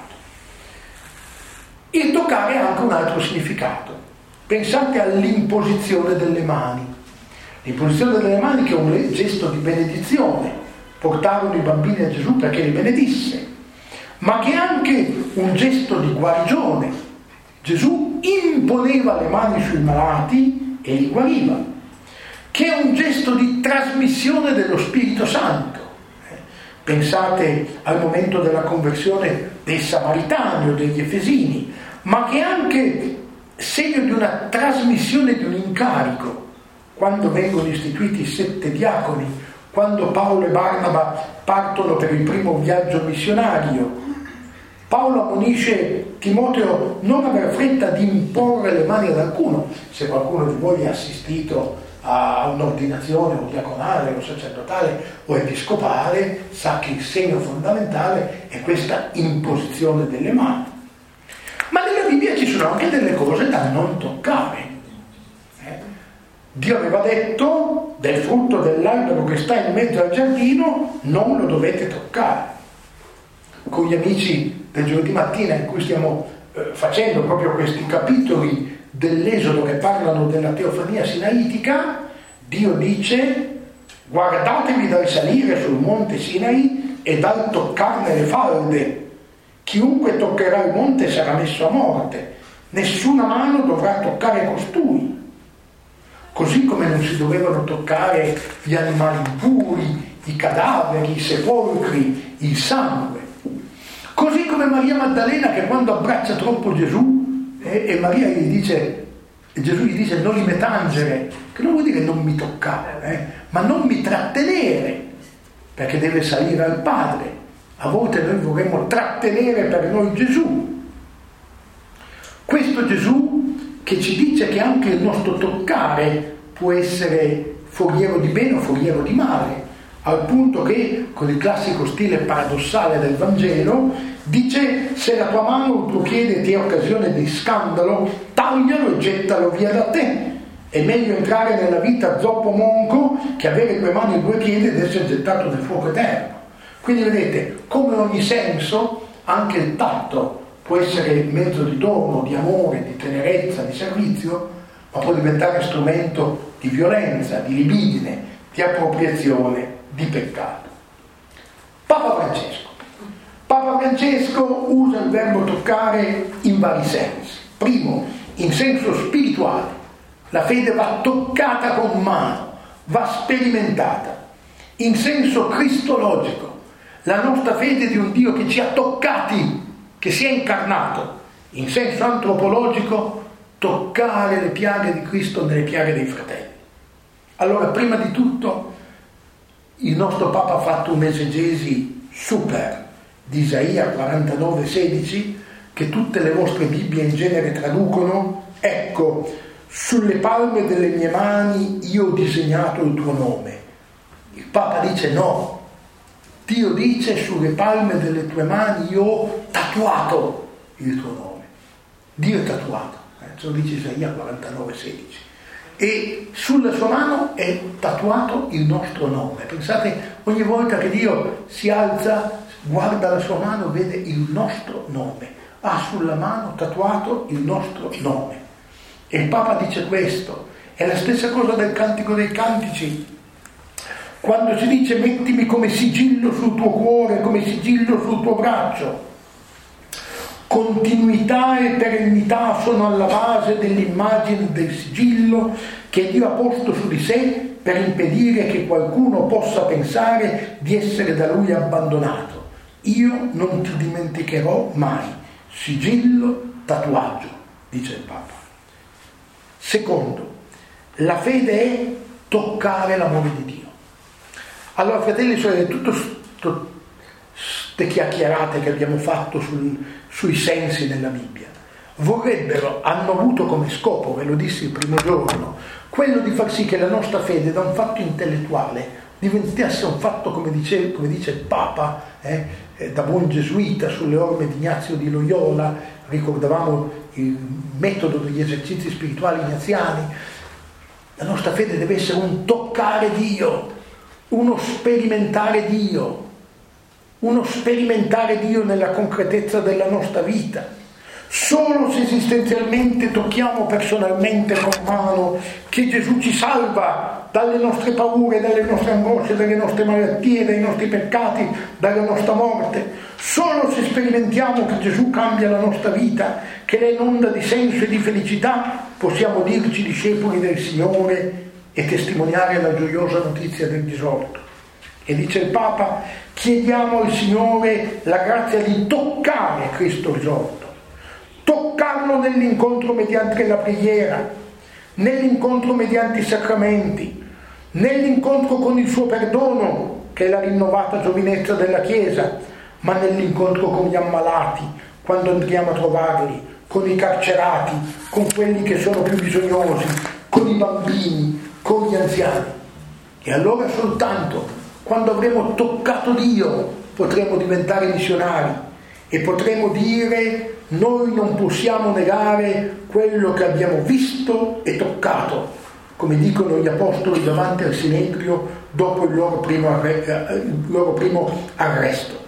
Il toccare ha anche un altro significato. Pensate all'imposizione delle mani. L'imposizione delle mani, che è un gesto di benedizione, portarono i bambini a Gesù perché li benedisse, ma che è anche un gesto di guarigione. Gesù imponeva le mani sui malati e li guariva, che è un gesto di trasmissione dello Spirito Santo. Pensate al momento della conversione dei Samaritani o degli Efesini, ma che è anche segno di una trasmissione di un incarico. Quando vengono istituiti i 7 diaconi, quando Paolo e Barnaba partono per il primo viaggio missionario, Paolo ammonisce Timoteo non aver fretta di imporre le mani ad alcuno. Se qualcuno di voi è assistito a un'ordinazione o diaconale o sacerdotale o episcopale, sa che il segno fondamentale è questa imposizione delle mani. Ma nella Bibbia ci sono anche delle cose da non toccare. Dio aveva detto del frutto dell'albero che sta in mezzo al giardino non lo dovete toccare. Con gli amici del giovedì mattina in cui stiamo facendo proprio questi capitoli dell'Esodo che parlano della teofania sinaitica, Dio dice: guardatevi dal salire sul monte Sinai e dal toccarne le falde. Chiunque toccherà il monte sarà messo a morte, nessuna mano dovrà toccare costui. Così come non si dovevano toccare gli animali impuri, i cadaveri, i sepolcri, il sangue. Così come Maria Maddalena, che quando abbraccia troppo Gesù e Maria gli dice, Gesù gli dice non mi tangere, che non vuol dire non mi toccare, ma non mi trattenere, perché deve salire al Padre. A volte noi vorremmo trattenere per noi Gesù. Questo Gesù che ci dice che anche il nostro toccare può essere foriero di bene o foriero di male, al punto che, con il classico stile paradossale del Vangelo, dice: se la tua mano o il tuo piede ti è occasione di scandalo, taglialo e gettalo via da te. È meglio entrare nella vita zoppo monco che avere 2 mani e 2 piedi ed essere gettato nel fuoco eterno. Quindi vedete, come ogni senso, anche il tatto può essere mezzo di dono, di amore, di tenerezza, di servizio, ma può diventare strumento di violenza, di libidine, di appropriazione, di peccato. Papa Francesco usa il verbo toccare in vari sensi. Primo, in senso spirituale. La fede va toccata con mano, va sperimentata. In senso cristologico, la nostra fede di un Dio che ci ha toccati, che si è incarnato. In senso antropologico, toccare le piaghe di Cristo nelle piaghe dei fratelli. Allora, prima di tutto, il nostro Papa ha fatto un'esegesi super di Isaia 49,16, che tutte le vostre Bibbie in genere traducono: ecco, sulle palme delle mie mani io ho disegnato il tuo nome. Il Papa dice no, Dio dice: sulle palme delle tue mani io ho tatuato il tuo nome. Dio è tatuato, ce lo dice Isaia 49,16. E sulla sua mano è tatuato il nostro nome. Pensate, ogni volta che Dio si alza, guarda la sua mano, vede il nostro nome. Ha sulla mano tatuato il nostro nome. E il Papa dice questo. È la stessa cosa del Cantico dei Cantici, quando si dice: mettimi come sigillo sul tuo cuore, come sigillo sul tuo braccio. Continuità e perennità sono alla base dell'immagine del sigillo che Dio ha posto su di sé per impedire che qualcuno possa pensare di essere da Lui abbandonato. Io non ti dimenticherò mai. Sigillo, tatuaggio, dice il Papa. Secondo, la fede è toccare l'amore di Dio. Allora, fratelli e sorelle, tutte queste chiacchierate che abbiamo fatto sui sensi della Bibbia hanno avuto come scopo, ve lo dissi il primo giorno, quello di far sì che la nostra fede da un fatto intellettuale diventasse un fatto, come dice il Papa, da buon gesuita sulle orme di Ignazio di Loyola. Ricordavamo il metodo degli esercizi spirituali ignaziani. La nostra fede deve essere un toccare Dio, uno sperimentare Dio nella concretezza della nostra vita. Solo se esistenzialmente tocchiamo personalmente con mano che Gesù ci salva dalle nostre paure, dalle nostre angosce, dalle nostre malattie, dai nostri peccati, dalla nostra morte. Solo se sperimentiamo che Gesù cambia la nostra vita, che è un'onda di senso e di felicità, possiamo dirci discepoli del Signore e testimoniare la gioiosa notizia del risorto. E dice il Papa: chiediamo al Signore la grazia di toccare Cristo risorto, toccarlo nell'incontro mediante la preghiera, nell'incontro mediante i sacramenti, nell'incontro con il suo perdono, che è la rinnovata giovinezza della Chiesa, ma nell'incontro con gli ammalati, quando andriamo a trovarli, con i carcerati, con quelli che sono più bisognosi, con i bambini, con gli anziani. E allora soltanto quando avremo toccato Dio potremo diventare missionari e potremo dire: noi non possiamo negare quello che abbiamo visto e toccato, come dicono gli apostoli davanti al Sinedrio dopo il loro primo arresto.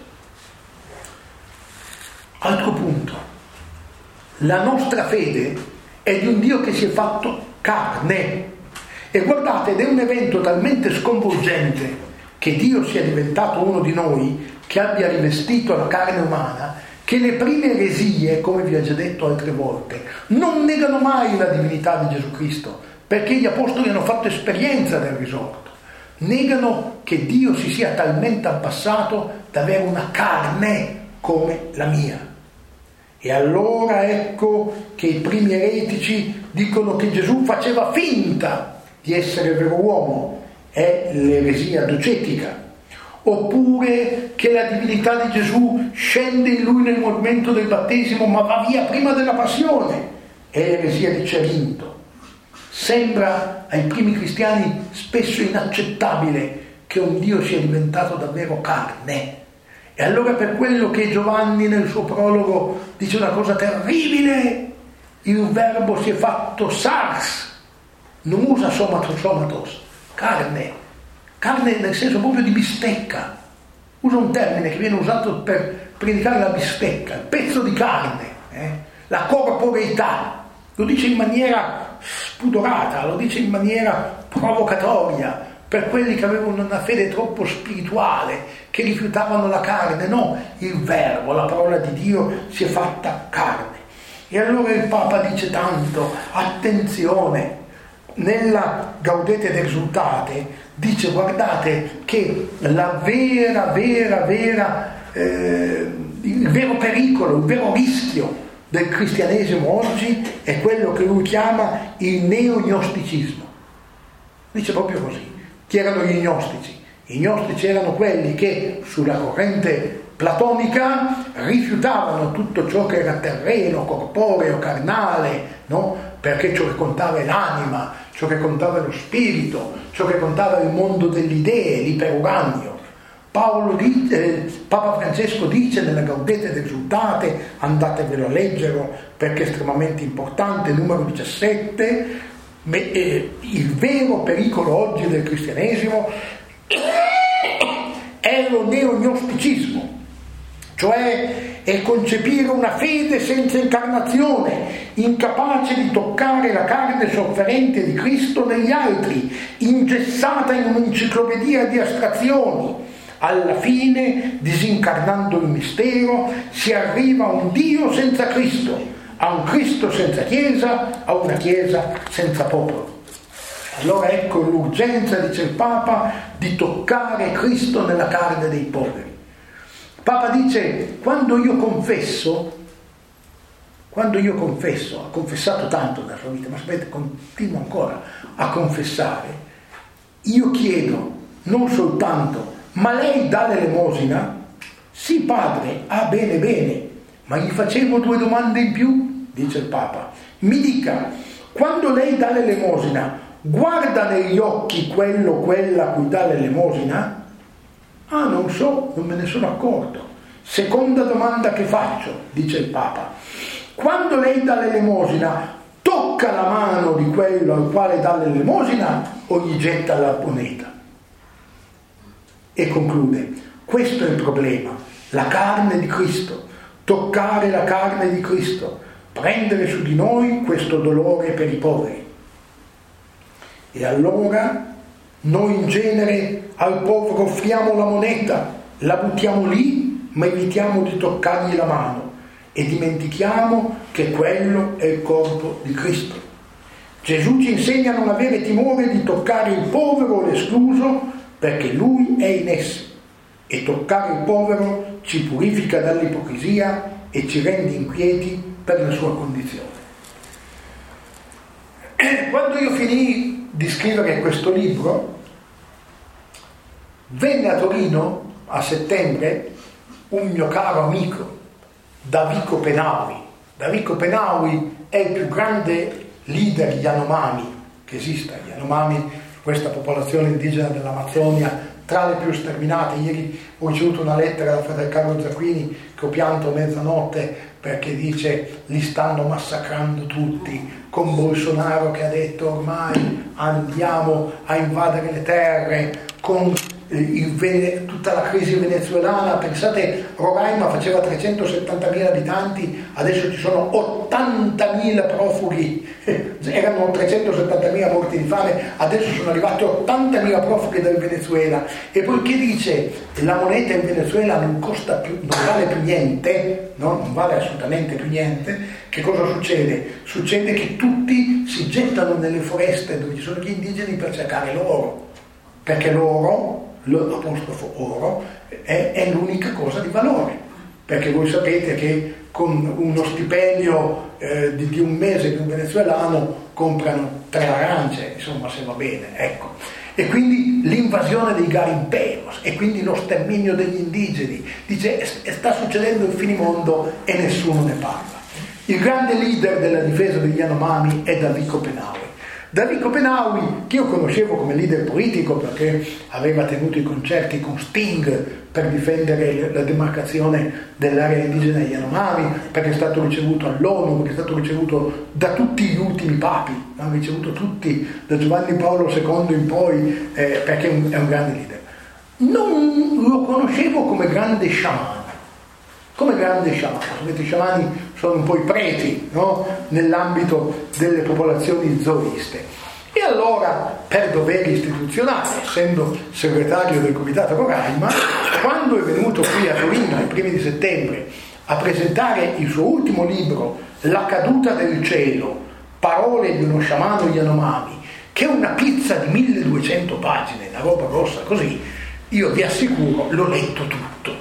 Altro punto: la nostra fede è di un Dio che si è fatto carne. E guardate, ed è un evento talmente sconvolgente che Dio sia diventato uno di noi, che abbia rivestito la carne umana, che le prime eresie, come vi ho già detto altre volte, non negano mai la divinità di Gesù Cristo, perché gli apostoli hanno fatto esperienza del risorto. Negano che Dio si sia talmente abbassato da avere una carne come la mia. E allora ecco che i primi eretici dicono che Gesù faceva finta di essere vero uomo, è l'eresia docetica. Oppure che la divinità di Gesù scende in lui nel momento del battesimo ma va via prima della passione, è l'eresia di Cerinto. Sembra ai primi cristiani spesso inaccettabile che un Dio sia diventato davvero carne. E allora, per quello che Giovanni nel suo prologo dice una cosa terribile, il verbo si è fatto sars, non usa somatos, carne nel senso proprio di bistecca, usa un termine che viene usato per indicare la bistecca, il pezzo di carne, la corporeità. Lo dice in maniera spudorata, lo dice in maniera provocatoria per quelli che avevano una fede troppo spirituale, che rifiutavano la carne. No, il verbo, la parola di Dio si è fatta carne. E allora il Papa dice tanto: attenzione, nella Gaudete et Exsultate dice: guardate che la il vero pericolo, il vero rischio del cristianesimo oggi è quello che lui chiama il neo-gnosticismo. Dice proprio così. Chi erano gli gnostici? I gnostici erano quelli che sulla corrente platonica rifiutavano tutto ciò che era terreno, corporeo, carnale, no? Perché ciò che contava è l'anima, ciò che contava è lo spirito, ciò che contava è il mondo delle idee, l'iperuranio. Papa Francesco dice nella Gaudete et Exsultate, andatevelo a leggere perché è estremamente importante, numero 17, il vero pericolo oggi del cristianesimo è lo neognosticismo, cioè è concepire una fede senza incarnazione, incapace di toccare la carne sofferente di Cristo negli altri, ingessata in un'enciclopedia di astrazioni. Alla fine, disincarnando il mistero, si arriva a un Dio senza Cristo, a un Cristo senza Chiesa, a una Chiesa senza popolo. Allora ecco l'urgenza, dice il Papa, di toccare Cristo nella carne dei poveri. Il Papa dice: quando io confesso, ha confessato tanto nella sua vita, ma sapete, continua ancora a confessare, io chiedo non soltanto: ma lei dà l'elemosina? Sì, padre, bene, ma gli facevo 2 domande in più, dice il Papa. Mi dica, quando lei dà l'elemosina, guarda negli occhi quello o quella a cui dà l'elemosina? Ah, non so, non me ne sono accorto. Seconda domanda che faccio, dice il Papa. Quando lei dà l'elemosina, tocca la mano di quello al quale dà l'elemosina o gli getta la moneta? E conclude: questo è il problema, la carne di Cristo, toccare la carne di Cristo, prendere su di noi questo dolore per i poveri. E allora noi in genere al povero offriamo la moneta, la buttiamo lì, ma evitiamo di toccargli la mano e dimentichiamo che quello è il corpo di Cristo. Gesù ci insegna a non avere timore di toccare il povero o l'escluso, perché lui è in essi, e toccare il povero ci purifica dall'ipocrisia e ci rende inquieti per la sua condizione. Quando io finii di scrivere questo libro, venne a Torino a settembre un mio caro amico, Davico Penaui. Davico Penaui è il più grande leader Yanomami che esista. Yanomami, questa popolazione indigena dell'Amazzonia, tra le più sterminate. Ieri ho ricevuto una lettera da fratello Carlo Zacchini che ho pianto a mezzanotte perché dice: li stanno massacrando tutti, con Bolsonaro che ha detto ormai andiamo a invadere le terre, con tutta la crisi venezuelana. Pensate, Roraima faceva 370.000 abitanti, adesso ci sono 80.000 profughi, erano 370.000 morti di fame, adesso sono arrivati 80.000 profughi dal Venezuela. E poiché dice la moneta in Venezuela non vale più niente, no? Non vale assolutamente più niente, che cosa succede? Succede che tutti si gettano nelle foreste dove ci sono gli indigeni per cercare l'oro, perché l'oro, l'apostrofo oro, è l'unica cosa di valore, perché voi sapete che con uno stipendio di un mese di un venezuelano comprano 3 arance, insomma, se va bene, ecco. E quindi l'invasione dei garimperos e quindi lo sterminio degli indigeni, dice, sta succedendo in finimondo e nessuno ne parla. Il grande leader della difesa degli Yanomami è Davico Penaui. Davico Penaui, che io conoscevo come leader politico perché aveva tenuto i concerti con Sting per difendere la demarcazione dell'area indigena Yanomami, perché è stato ricevuto all'ONU, perché è stato ricevuto da tutti gli ultimi papi, hanno ricevuto tutti, da Giovanni Paolo II in poi, perché è un grande leader. Non lo conoscevo come grande sciamano. Come grande sciamano, sapete, i sciamani sono un po' i preti, no? Nell'ambito delle popolazioni zoiste. E allora, per doveri istituzionali, essendo segretario del Comitato Roraima, quando è venuto qui a Torino ai primi di settembre a presentare il suo ultimo libro, La caduta del cielo, parole di uno sciamano Yanomami, che è una pizza di 1200 pagine, una roba grossa così, io vi assicuro, l'ho letto tutto.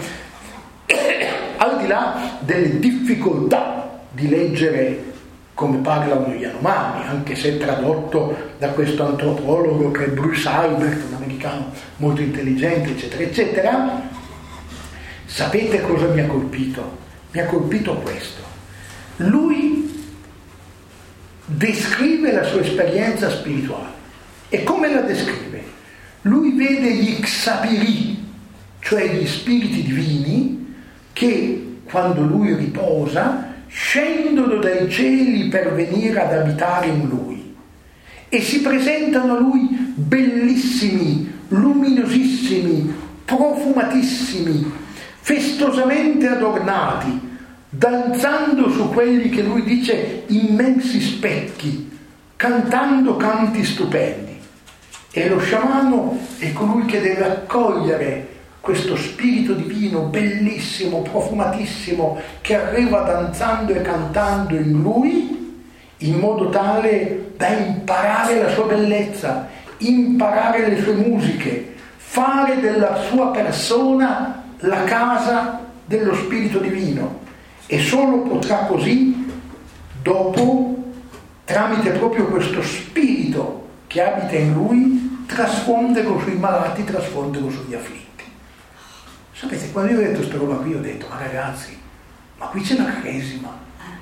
Al di là delle difficoltà di leggere come parlano gli Yanomami, anche se tradotto da questo antropologo che è Bruce Albert, un americano molto intelligente, eccetera, eccetera, sapete cosa mi ha colpito? Mi ha colpito questo. Lui descrive la sua esperienza spirituale. E come la descrive? Lui vede gli Xabiri, cioè gli spiriti divini, che quando lui riposa scendono dai cieli per venire ad abitare in lui e si presentano a lui bellissimi, luminosissimi, profumatissimi, festosamente adornati, danzando su quelli che lui dice immensi specchi, cantando canti stupendi. E lo sciamano è colui che deve accogliere questo spirito divino bellissimo, profumatissimo, che arriva danzando e cantando in lui, in modo tale da imparare la sua bellezza, imparare le sue musiche, fare della sua persona la casa dello spirito divino. E solo potrà così, dopo, tramite proprio questo spirito che abita in lui, trasfonderlo sui malati, trasfonderlo sugli afflitti. Sapete, quando io ho detto questa roba qui, ho detto, ma ragazzi, ma qui c'è la cresima,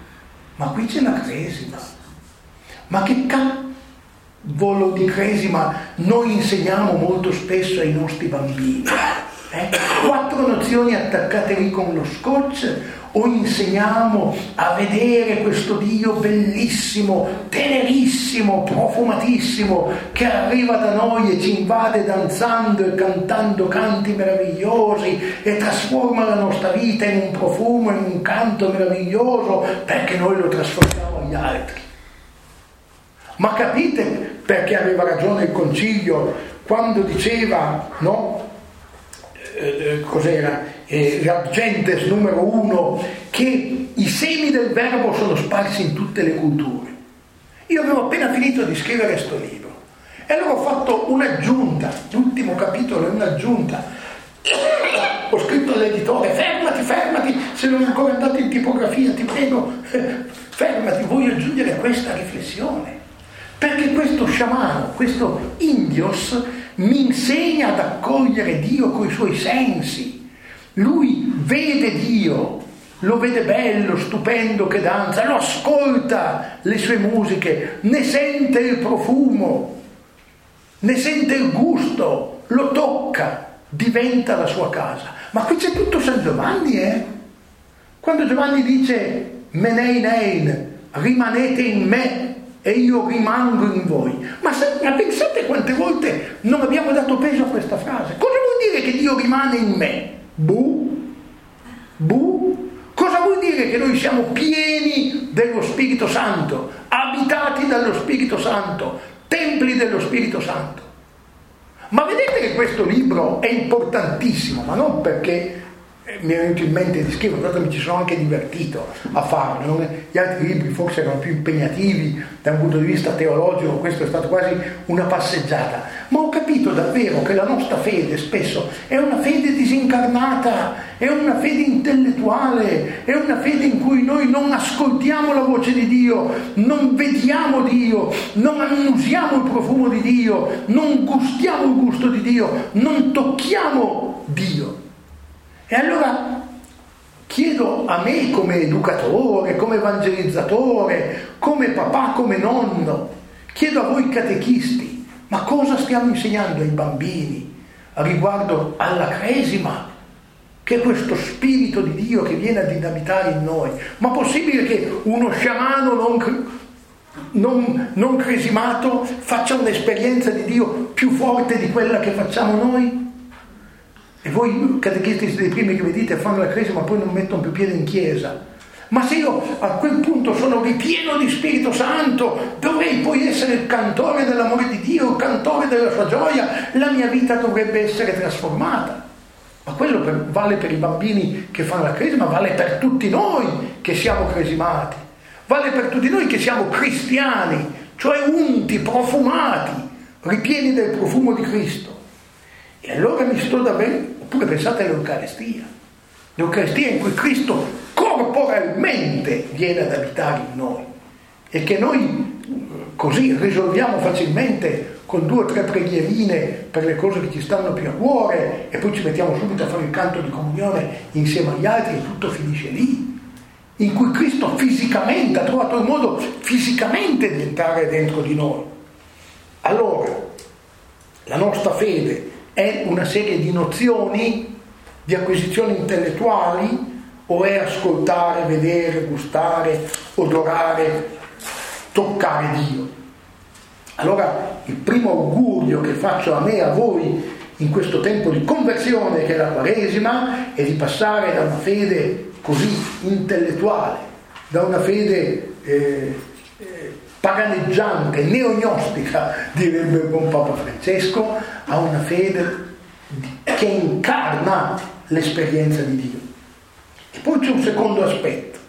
ma che cavolo di cresima noi insegniamo molto spesso ai nostri bambini? 4 nozioni attaccate lì con lo scotch, o insegniamo a vedere questo Dio bellissimo, tenerissimo, profumatissimo, che arriva da noi e ci invade danzando e cantando canti meravigliosi e trasforma la nostra vita in un profumo, in un canto meraviglioso, perché noi lo trasformiamo agli altri. Ma capite perché aveva ragione il Concilio quando diceva, no? Cos'era? La Gentes numero 1, che i semi del verbo sono sparsi in tutte le culture. Io avevo appena finito di scrivere questo libro e allora ho fatto un'aggiunta, l'ultimo capitolo è un'aggiunta ho scritto all'editore, fermati, se non è ancora andato in tipografia, ti prego, fermati, voglio aggiungere questa riflessione. Perché questo sciamano, questo indios, mi insegna ad accogliere Dio coi suoi sensi. Lui vede Dio, lo vede bello, stupendo che danza, lo ascolta le sue musiche, ne sente il profumo, ne sente il gusto, lo tocca, diventa la sua casa. Ma qui c'è tutto San Giovanni, Quando Giovanni dice Menein ein, rimanete in me e io rimango in voi. Ma pensate quante volte non abbiamo dato peso a questa frase? Cosa vuol dire che Dio rimane in me? Cosa vuol dire che noi siamo pieni dello Spirito Santo, abitati dallo Spirito Santo, templi dello Spirito Santo? Ma vedete che questo libro è importantissimo, ma non perché mi è venuto in mente di scriverlo, tra l'altro mi ci sono anche divertito a farlo. Gli altri libri forse erano più impegnativi da un punto di vista teologico, questo è stato quasi una passeggiata, ma ho capito davvero che la nostra fede spesso è una fede disincarnata, è una fede intellettuale, è una fede in cui noi non ascoltiamo la voce di Dio, non vediamo Dio, non annusiamo il profumo di Dio, non gustiamo il gusto di Dio, non tocchiamo Dio. E allora chiedo a me come educatore, come evangelizzatore, come papà, come nonno, chiedo a voi catechisti, ma cosa stiamo insegnando ai bambini riguardo alla cresima, che è questo spirito di Dio che viene ad abitare in noi? Ma possibile che uno sciamano non cresimato faccia un'esperienza di Dio più forte di quella che facciamo noi? E voi catechisti siete i primi che mi dite fanno la cresima ma poi non mettono più piede in chiesa. Ma se io a quel punto sono ripieno di Spirito Santo, dovrei poi essere il cantore dell'amore di Dio, il cantore della sua gioia, la mia vita dovrebbe essere trasformata. Ma quello vale per i bambini che fanno la cresima, vale per tutti noi che siamo cresimati, vale per tutti noi che siamo cristiani, cioè unti, profumati, ripieni del profumo di Cristo. E allora mi sto davvero. Oppure pensate all'Eucaristia, l'Eucaristia in cui Cristo corporalmente viene ad abitare in noi e che noi così risolviamo facilmente con 2 o 3 preghierine per le cose che ci stanno più a cuore e poi ci mettiamo subito a fare il canto di comunione insieme agli altri e tutto finisce lì, in cui Cristo fisicamente ha trovato il modo fisicamente di entrare dentro di noi. Allora la nostra fede è una serie di nozioni, di acquisizioni intellettuali, o è ascoltare, vedere, gustare, odorare, toccare Dio? Allora il primo augurio che faccio a me e a voi in questo tempo di conversione che è la Quaresima è di passare da una fede così intellettuale, da una fede paganeggiante, neognostica, direbbe il buon Papa Francesco, a una fede che incarna l'esperienza di Dio. E poi c'è un secondo aspetto.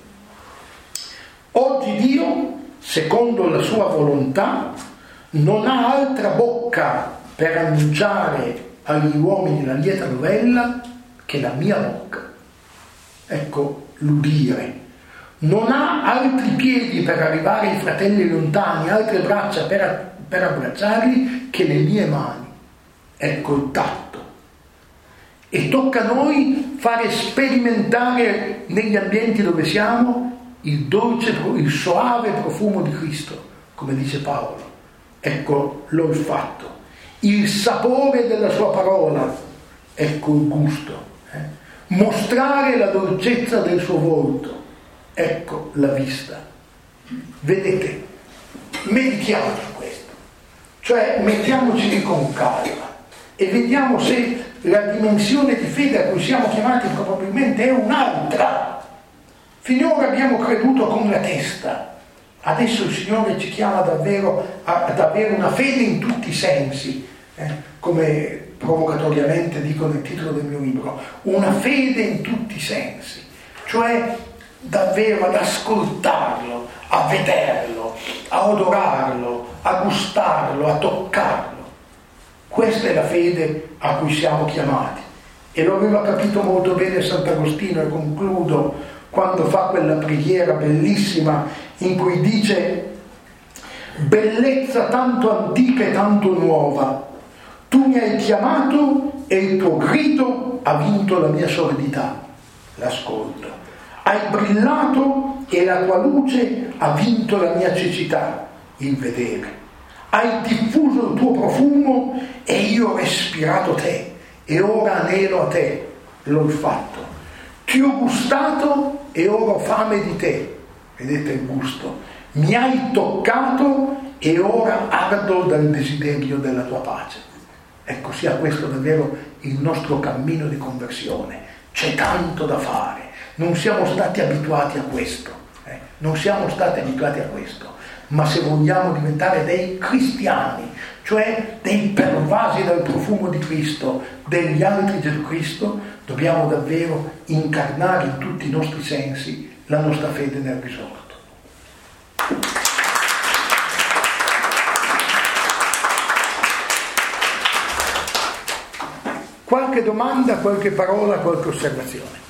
Oggi Dio, secondo la sua volontà, non ha altra bocca per annunciare agli uomini la lieta novella che la mia bocca. Ecco l'udire. Non ha altri piedi per arrivare ai fratelli lontani, altre braccia per abbracciarli che le mie mani. Ecco il tatto. E tocca a noi fare sperimentare negli ambienti dove siamo il dolce, il soave profumo di Cristo, come dice Paolo. Ecco l'olfatto, il sapore della sua parola, ecco il gusto. Mostrare la dolcezza del suo volto, ecco la vista. Vedete, meditiamo su questo, cioè mettiamoci con calma e vediamo se la dimensione di fede a cui siamo chiamati probabilmente è un'altra. Finora abbiamo creduto con la testa, adesso il Signore ci chiama davvero ad avere una fede in tutti i sensi, come provocatoriamente dico nel titolo del mio libro, una fede in tutti i sensi, cioè davvero ad ascoltarlo, a vederlo, a odorarlo, a gustarlo, a toccarlo. Questa è la fede a cui siamo chiamati e lo aveva capito molto bene Sant'Agostino, e concludo, quando fa quella preghiera bellissima in cui dice: bellezza tanto antica e tanto nuova, tu mi hai chiamato e il tuo grido ha vinto la mia sordità, l'ascolto. Hai brillato e la tua luce ha vinto la mia cecità, il vedere. Hai diffuso il tuo profumo e io ho respirato te, e ora anelo a te, l'olfatto. Ti ho gustato e ora ho fame di te. Vedete il gusto? Mi hai toccato e ora ardo dal desiderio della tua pace. Ecco, sia questo davvero il nostro cammino di conversione. C'è tanto da fare. Non siamo stati abituati a questo. Non siamo stati abituati a questo. Ma se vogliamo diventare dei cristiani, cioè dei pervasi dal profumo di Cristo, degli altri Gesù Cristo, dobbiamo davvero incarnare in tutti i nostri sensi la nostra fede nel risorto. Qualche domanda, qualche parola, qualche osservazione?